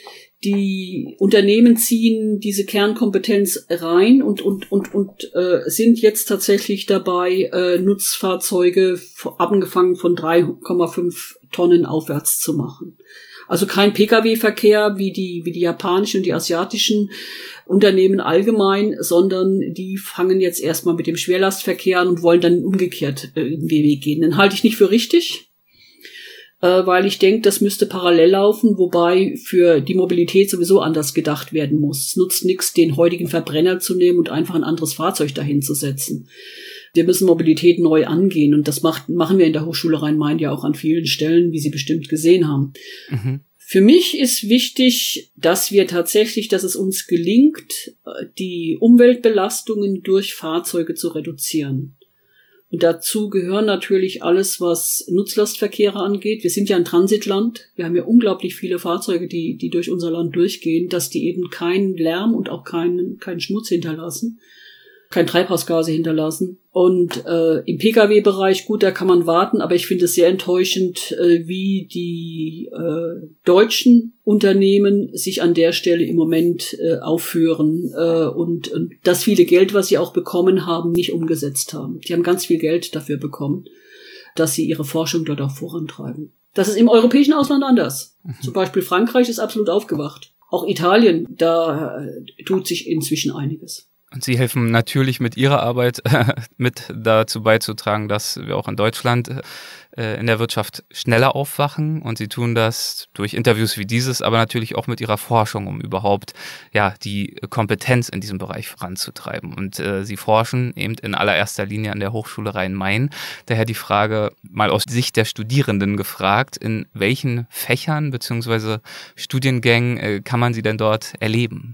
Die Unternehmen ziehen diese Kernkompetenz rein und sind jetzt tatsächlich dabei, Nutzfahrzeuge angefangen von 3,5 Tonnen aufwärts zu machen. Also kein Pkw-Verkehr wie die japanischen und die asiatischen Unternehmen allgemein, sondern die fangen jetzt erstmal mit dem Schwerlastverkehr an und wollen dann umgekehrt in den Weg gehen. Den halte ich nicht für richtig, weil ich denke, das müsste parallel laufen, wobei für die Mobilität sowieso anders gedacht werden muss. Es nutzt nichts, den heutigen Verbrenner zu nehmen und einfach ein anderes Fahrzeug dahin zu setzen. Wir müssen Mobilität neu angehen, und das machen wir in der Hochschule Rhein-Main ja auch an vielen Stellen, wie Sie bestimmt gesehen haben. Für mich ist wichtig, dass es uns gelingt, die Umweltbelastungen durch Fahrzeuge zu reduzieren. Und dazu gehören natürlich alles, was Nutzlastverkehre angeht. Wir sind ja ein Transitland. Wir haben ja unglaublich viele Fahrzeuge, die durch unser Land durchgehen, dass die eben keinen Lärm und auch keinen Schmutz hinterlassen, kein Treibhausgase hinterlassen. Und im Pkw-Bereich, gut, da kann man warten, aber ich finde es sehr enttäuschend, wie die deutschen Unternehmen sich an der Stelle im Moment aufführen und das viele Geld, was sie auch bekommen haben, nicht umgesetzt haben. Die haben ganz viel Geld dafür bekommen, dass sie ihre Forschung dort auch vorantreiben. Das ist im europäischen Ausland anders. Zum Beispiel Frankreich ist absolut aufgewacht. Auch Italien, da tut sich inzwischen einiges. Und Sie helfen natürlich mit Ihrer Arbeit mit dazu beizutragen, dass wir auch in Deutschland in der Wirtschaft schneller aufwachen. Und Sie tun das durch Interviews wie dieses, aber natürlich auch mit Ihrer Forschung, um überhaupt die Kompetenz in diesem Bereich voranzutreiben. Und Sie forschen eben in allererster Linie an der Hochschule Rhein-Main. Daher die Frage mal aus Sicht der Studierenden gefragt, in welchen Fächern bzw. Studiengängen kann man Sie denn dort erleben?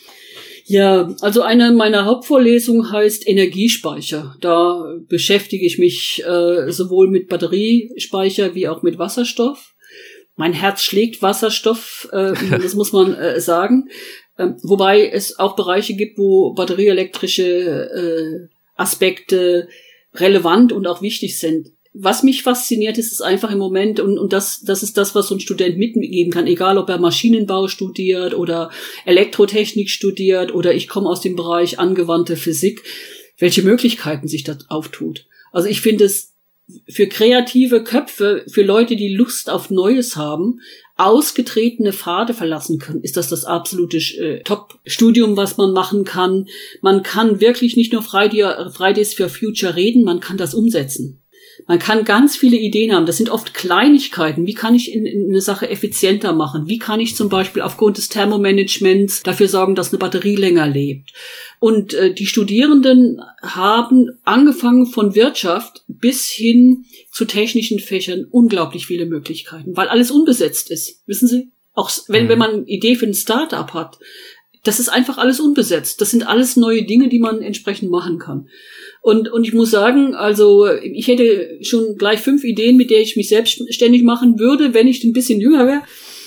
Ja, also eine meiner Hauptvorlesungen heißt Energiespeicher. Da beschäftige ich mich sowohl mit Batteriespeicher wie auch mit Wasserstoff. Mein Herz schlägt Wasserstoff, das muss man sagen. Wobei es auch Bereiche gibt, wo batterieelektrische Aspekte relevant und auch wichtig sind. Was mich fasziniert ist einfach im Moment, und das ist das, was so ein Student mitgeben kann, egal ob er Maschinenbau studiert oder Elektrotechnik studiert oder ich komme aus dem Bereich angewandte Physik, welche Möglichkeiten sich da auftut. Also ich finde es für kreative Köpfe, für Leute, die Lust auf Neues haben, ausgetretene Pfade verlassen können, ist das absolute Top-Studium, was man machen kann. Man kann wirklich nicht nur Fridays for Future reden, man kann das umsetzen. Man kann ganz viele Ideen haben. Das sind oft Kleinigkeiten. Wie kann ich eine Sache effizienter machen? Wie kann ich zum Beispiel aufgrund des Thermomanagements dafür sorgen, dass eine Batterie länger lebt? Und die Studierenden haben angefangen von Wirtschaft bis hin zu technischen Fächern unglaublich viele Möglichkeiten, weil alles unbesetzt ist. Wissen Sie? Auch wenn man eine Idee für ein Start-up hat, das ist einfach alles unbesetzt. Das sind alles neue Dinge, die man entsprechend machen kann. Und ich muss sagen, also ich hätte schon gleich 5 Ideen, mit der ich mich selbstständig machen würde, wenn ich ein bisschen jünger wäre.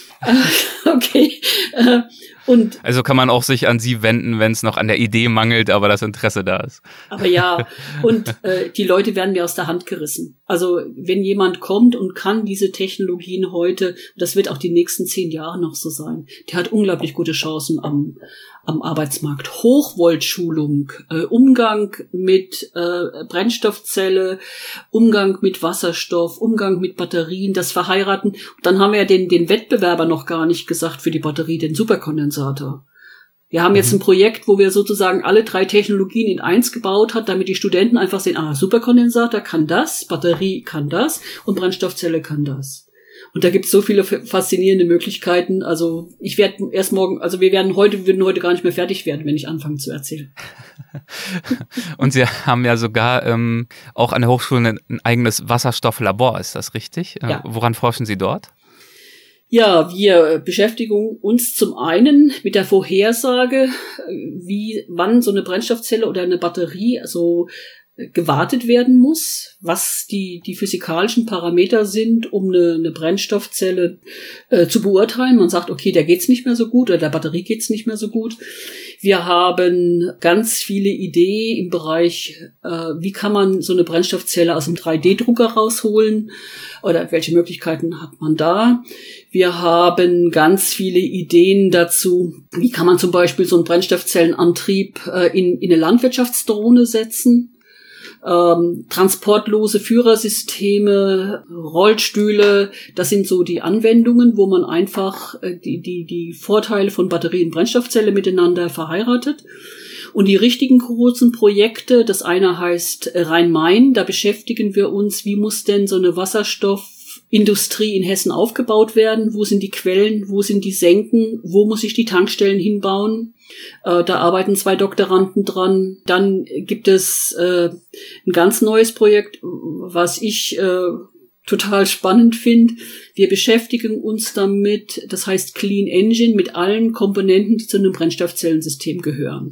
Okay. Und also kann man auch sich an Sie wenden, wenn es noch an der Idee mangelt, aber das Interesse da ist. Aber ja, und die Leute werden mir aus der Hand gerissen. Also wenn jemand kommt und kann diese Technologien heute, das wird auch die nächsten 10 Jahre noch so sein, der hat unglaublich gute Chancen am Arbeitsmarkt. Hochvoltschulung, Umgang mit Brennstoffzelle, Umgang mit Wasserstoff, Umgang mit Batterien, das Verheiraten. Und dann haben wir ja den Wettbewerber noch gar nicht gesagt für die Batterie, den Superkondensator. Wir haben jetzt ein Projekt, wo wir sozusagen alle 3 Technologien in eins gebaut hat, damit die Studenten einfach sehen, Superkondensator kann das, Batterie kann das und Brennstoffzelle kann das. Und da gibt es so viele faszinierende Möglichkeiten. Also ich werde erst morgen, also wir würden heute gar nicht mehr fertig werden, wenn ich anfange zu erzählen. Und Sie haben ja sogar auch an der Hochschule ein eigenes Wasserstofflabor, ist das richtig? Ja. Woran forschen Sie dort? Ja, wir beschäftigen uns zum einen mit der Vorhersage, wann so eine Brennstoffzelle oder eine Batterie gewartet werden muss, was die physikalischen Parameter sind, um eine Brennstoffzelle zu beurteilen. Man sagt, okay, der geht's nicht mehr so gut oder der Batterie geht's nicht mehr so gut. Wir haben ganz viele Ideen im Bereich, wie kann man so eine Brennstoffzelle aus dem 3D-Drucker rausholen oder welche Möglichkeiten hat man da. Wir haben ganz viele Ideen dazu, wie kann man zum Beispiel so einen Brennstoffzellenantrieb in eine Landwirtschaftsdrohne setzen. Transportlose Führersysteme, Rollstühle, das sind so die Anwendungen, wo man einfach die Vorteile von Batterie und Brennstoffzelle miteinander verheiratet. Und die richtigen großen Projekte, das eine heißt Rhein-Main, da beschäftigen wir uns, wie muss denn so eine Wasserstoffindustrie in Hessen aufgebaut werden? Wo sind die Quellen? Wo sind die Senken? Wo muss ich die Tankstellen hinbauen? Da arbeiten 2 Doktoranden dran. Dann gibt es ein ganz neues Projekt, was ich total spannend finde. Wir beschäftigen uns damit, das heißt Clean Engine, mit allen Komponenten, die zu einem Brennstoffzellensystem gehören.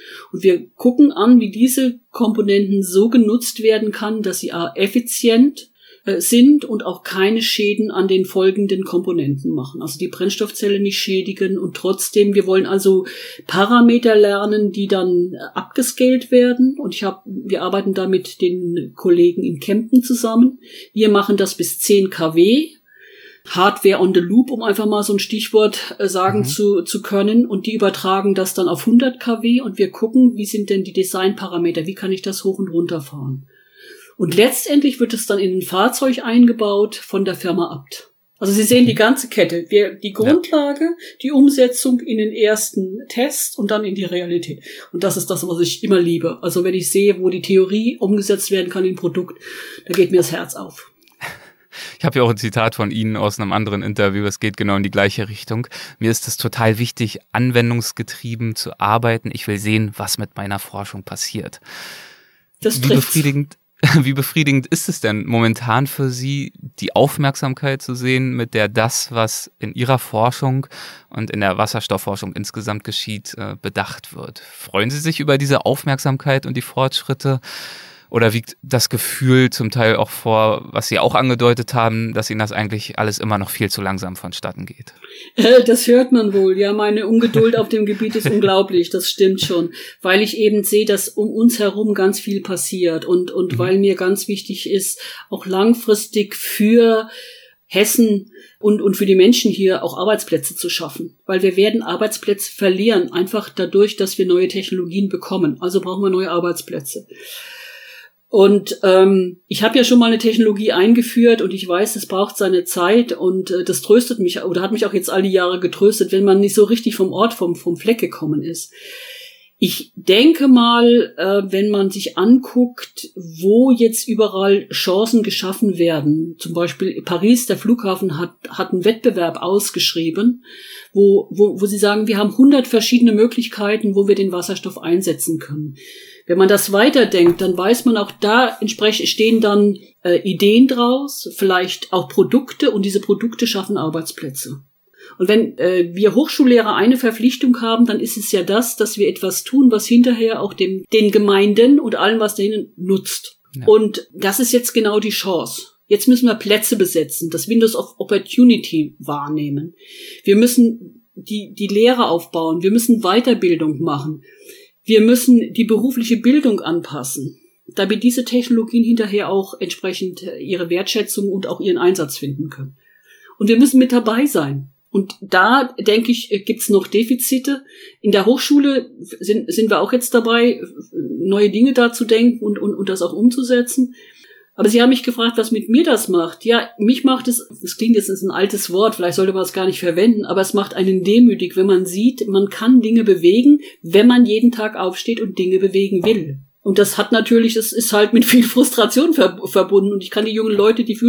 Und wir gucken an, wie diese Komponenten so genutzt werden kann, dass sie effizient sind und auch keine Schäden an den folgenden Komponenten machen. Also die Brennstoffzelle nicht schädigen und trotzdem, wir wollen also Parameter lernen, die dann abgescaled werden. Und wir arbeiten da mit den Kollegen in Kempten zusammen. Wir machen das bis 10 kW. Hardware on the Loop, um einfach mal so ein Stichwort sagen zu können. Und die übertragen das dann auf 100 kW und wir gucken, wie sind denn die Designparameter, wie kann ich das hoch und runter fahren. Und letztendlich wird es dann in ein Fahrzeug eingebaut von der Firma Abt. Also Sie sehen die ganze Kette. Die Grundlage, die Umsetzung in den ersten Test und dann in die Realität. Und das ist das, was ich immer liebe. Also wenn ich sehe, wo die Theorie umgesetzt werden kann in ein Produkt, da geht mir das Herz auf. Ich habe ja auch ein Zitat von Ihnen aus einem anderen Interview, es geht genau in die gleiche Richtung. Mir ist es total wichtig, anwendungsgetrieben zu arbeiten. Ich will sehen, was mit meiner Forschung passiert. Wie befriedigend ist es denn momentan für Sie, die Aufmerksamkeit zu sehen, mit der das, was in Ihrer Forschung und in der Wasserstoffforschung insgesamt geschieht, bedacht wird? Freuen Sie sich über diese Aufmerksamkeit und die Fortschritte? Oder wiegt das Gefühl zum Teil auch vor, was Sie auch angedeutet haben, dass Ihnen das eigentlich alles immer noch viel zu langsam vonstatten geht? Das hört man wohl. Ja, meine Ungeduld auf dem Gebiet ist unglaublich. Das stimmt schon. Weil ich eben sehe, dass um uns herum ganz viel passiert und weil mir ganz wichtig ist, auch langfristig für Hessen und für die Menschen hier auch Arbeitsplätze zu schaffen. Weil wir werden Arbeitsplätze verlieren, einfach dadurch, dass wir neue Technologien bekommen. Also brauchen wir neue Arbeitsplätze. Und ich habe ja schon mal eine Technologie eingeführt und ich weiß, es braucht seine Zeit und das tröstet mich oder hat mich auch jetzt all die Jahre getröstet, wenn man nicht so richtig vom Fleck gekommen ist. Ich denke mal, wenn man sich anguckt, wo jetzt überall Chancen geschaffen werden, zum Beispiel Paris, der Flughafen hat einen Wettbewerb ausgeschrieben, wo sie sagen, wir haben 100 verschiedene Möglichkeiten, wo wir den Wasserstoff einsetzen können. Wenn man das weiterdenkt, dann weiß man auch, da entsprechend stehen dann Ideen draus, vielleicht auch Produkte und diese Produkte schaffen Arbeitsplätze. Und wenn wir Hochschullehrer eine Verpflichtung haben, dann ist es ja das, dass wir etwas tun, was hinterher auch den Gemeinden und allem, was dahin nutzt. Ja. Und das ist jetzt genau die Chance. Jetzt müssen wir Plätze besetzen, das Windows of Opportunity wahrnehmen. Wir müssen die Lehre aufbauen, wir müssen Weiterbildung machen. Wir müssen die berufliche Bildung anpassen, damit diese Technologien hinterher auch entsprechend ihre Wertschätzung und auch ihren Einsatz finden können. Und wir müssen mit dabei sein. Und da, denke ich, gibt's noch Defizite. In der Hochschule sind wir auch jetzt dabei, neue Dinge da zu denken und das auch umzusetzen. Aber Sie haben mich gefragt, was mit mir das macht. Ja, mich macht es, das klingt jetzt ist ein altes Wort, vielleicht sollte man es gar nicht verwenden, aber es macht einen demütig, wenn man sieht, man kann Dinge bewegen, wenn man jeden Tag aufsteht und Dinge bewegen will. Und das ist halt mit viel Frustration verbunden. Und ich kann die jungen Leute, die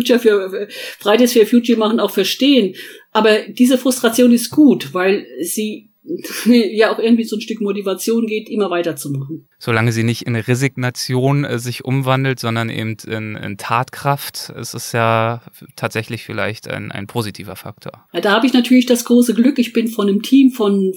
Fridays for Future machen, auch verstehen. Aber diese Frustration ist gut, weil sie ja auch irgendwie so ein Stück Motivation geht, immer weiterzumachen. Solange sie nicht in Resignation sich umwandelt, sondern eben in Tatkraft, ist es ja tatsächlich vielleicht ein positiver Faktor. Ja, da habe ich natürlich das große Glück, ich bin von einem Team von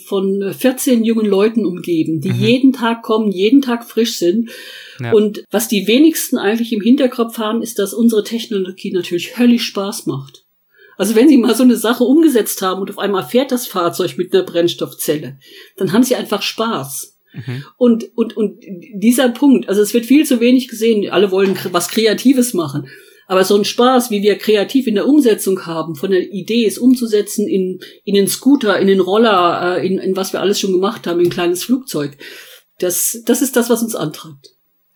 14 jungen Leuten umgeben, die jeden Tag kommen, jeden Tag frisch sind. Ja. Und was die wenigsten eigentlich im Hinterkopf haben, ist, dass unsere Technologie natürlich höllisch Spaß macht. Also wenn Sie mal so eine Sache umgesetzt haben und auf einmal fährt das Fahrzeug mit einer Brennstoffzelle, dann haben Sie einfach Spaß. Und dieser Punkt, also es wird viel zu wenig gesehen, alle wollen was Kreatives machen, aber so ein Spaß, wie wir kreativ in der Umsetzung haben, von der Idee es umzusetzen in den Scooter, in den Roller, in was wir alles schon gemacht haben, in ein kleines Flugzeug, das ist das, was uns antreibt.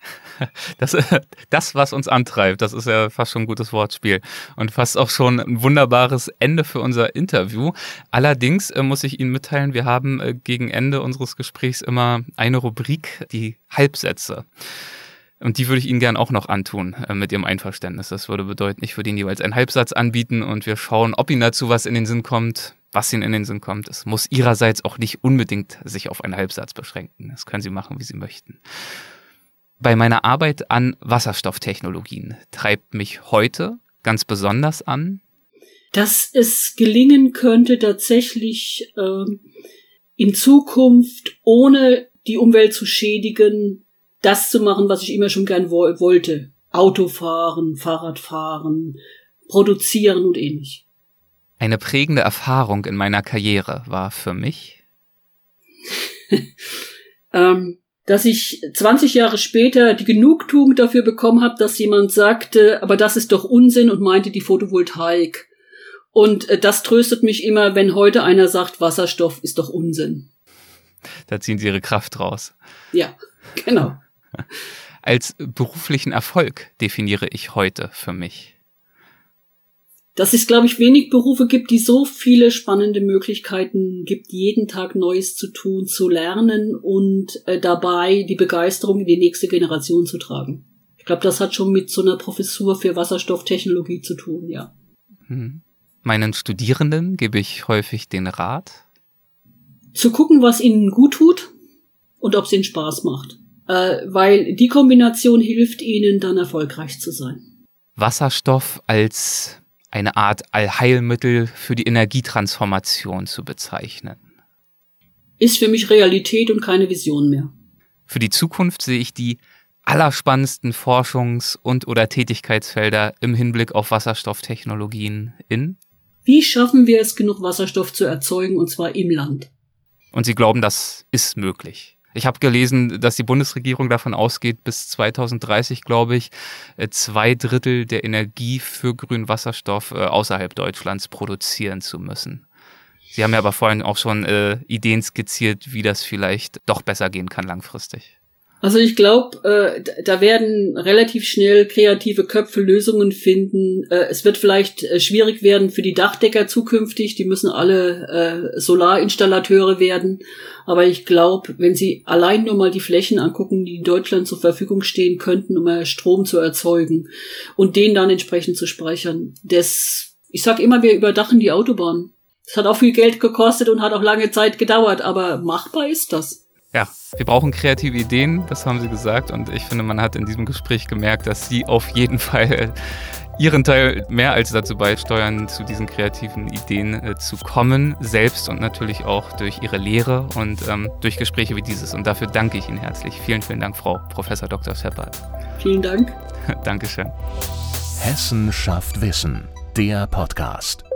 Das, was uns antreibt, das ist ja fast schon ein gutes Wortspiel und fast auch schon ein wunderbares Ende für unser Interview. Allerdings muss ich Ihnen mitteilen, wir haben gegen Ende unseres Gesprächs immer eine Rubrik, die Halbsätze. Und die würde ich Ihnen gern auch noch antun, mit Ihrem Einverständnis. Das würde bedeuten, ich würde Ihnen jeweils einen Halbsatz anbieten und wir schauen, ob Ihnen dazu was in den Sinn kommt, was Ihnen in den Sinn kommt. Es muss Ihrerseits auch nicht unbedingt sich auf einen Halbsatz beschränken. Das können Sie machen, wie Sie möchten. Bei meiner Arbeit an Wasserstofftechnologien treibt mich heute ganz besonders an, dass es gelingen könnte, tatsächlich in Zukunft ohne die Umwelt zu schädigen, das zu machen, was ich immer schon gern wollte. Autofahren, Fahrradfahren, produzieren und ähnlich. Eine prägende Erfahrung in meiner Karriere war für mich, dass ich 20 Jahre später die Genugtuung dafür bekommen habe, dass jemand sagte, aber das ist doch Unsinn und meinte die Photovoltaik. Und das tröstet mich immer, wenn heute einer sagt, Wasserstoff ist doch Unsinn. Da ziehen Sie Ihre Kraft raus. Ja, genau. Als beruflichen Erfolg definiere ich heute für mich, dass es, glaube ich, wenig Berufe gibt, die so viele spannende Möglichkeiten gibt, jeden Tag Neues zu tun, zu lernen und dabei die Begeisterung in die nächste Generation zu tragen. Ich glaube, das hat schon mit so einer Professur für Wasserstofftechnologie zu tun, ja. Meinen Studierenden gebe ich häufig den Rat, zu gucken, was ihnen gut tut und ob es ihnen Spaß macht. Weil die Kombination hilft ihnen, dann erfolgreich zu sein. Wasserstoff als eine Art Allheilmittel für die Energietransformation zu bezeichnen. Ist für mich Realität und keine Vision mehr. Für die Zukunft sehe ich die allerspannendsten Forschungs- und/oder Tätigkeitsfelder im Hinblick auf Wasserstofftechnologien in. Wie schaffen wir es, genug Wasserstoff zu erzeugen, und zwar im Land? Und Sie glauben, das ist möglich. Ich habe gelesen, dass die Bundesregierung davon ausgeht, bis 2030, glaube ich, 2/3 der Energie für grünen Wasserstoff außerhalb Deutschlands produzieren zu müssen. Sie haben ja aber vorhin auch schon Ideen skizziert, wie das vielleicht doch besser gehen kann langfristig. Also ich glaube, da werden relativ schnell kreative Köpfe Lösungen finden. Es wird vielleicht schwierig werden für die Dachdecker zukünftig. Die müssen alle Solarinstallateure werden. Aber ich glaube, wenn Sie allein nur mal die Flächen angucken, die in Deutschland zur Verfügung stehen könnten, um Strom zu erzeugen und den dann entsprechend zu speichern. Ich sag immer, wir überdachen die Autobahn. Das hat auch viel Geld gekostet und hat auch lange Zeit gedauert, aber machbar ist das. Ja, wir brauchen kreative Ideen, das haben Sie gesagt. Und ich finde, man hat in diesem Gespräch gemerkt, dass Sie auf jeden Fall Ihren Teil mehr als dazu beisteuern, zu diesen kreativen Ideen zu kommen, selbst und natürlich auch durch Ihre Lehre und durch Gespräche wie dieses. Und dafür danke ich Ihnen herzlich. Vielen, vielen Dank, Frau Professor Dr. Seppert. Vielen Dank. Dankeschön. Hessen schafft Wissen, der Podcast.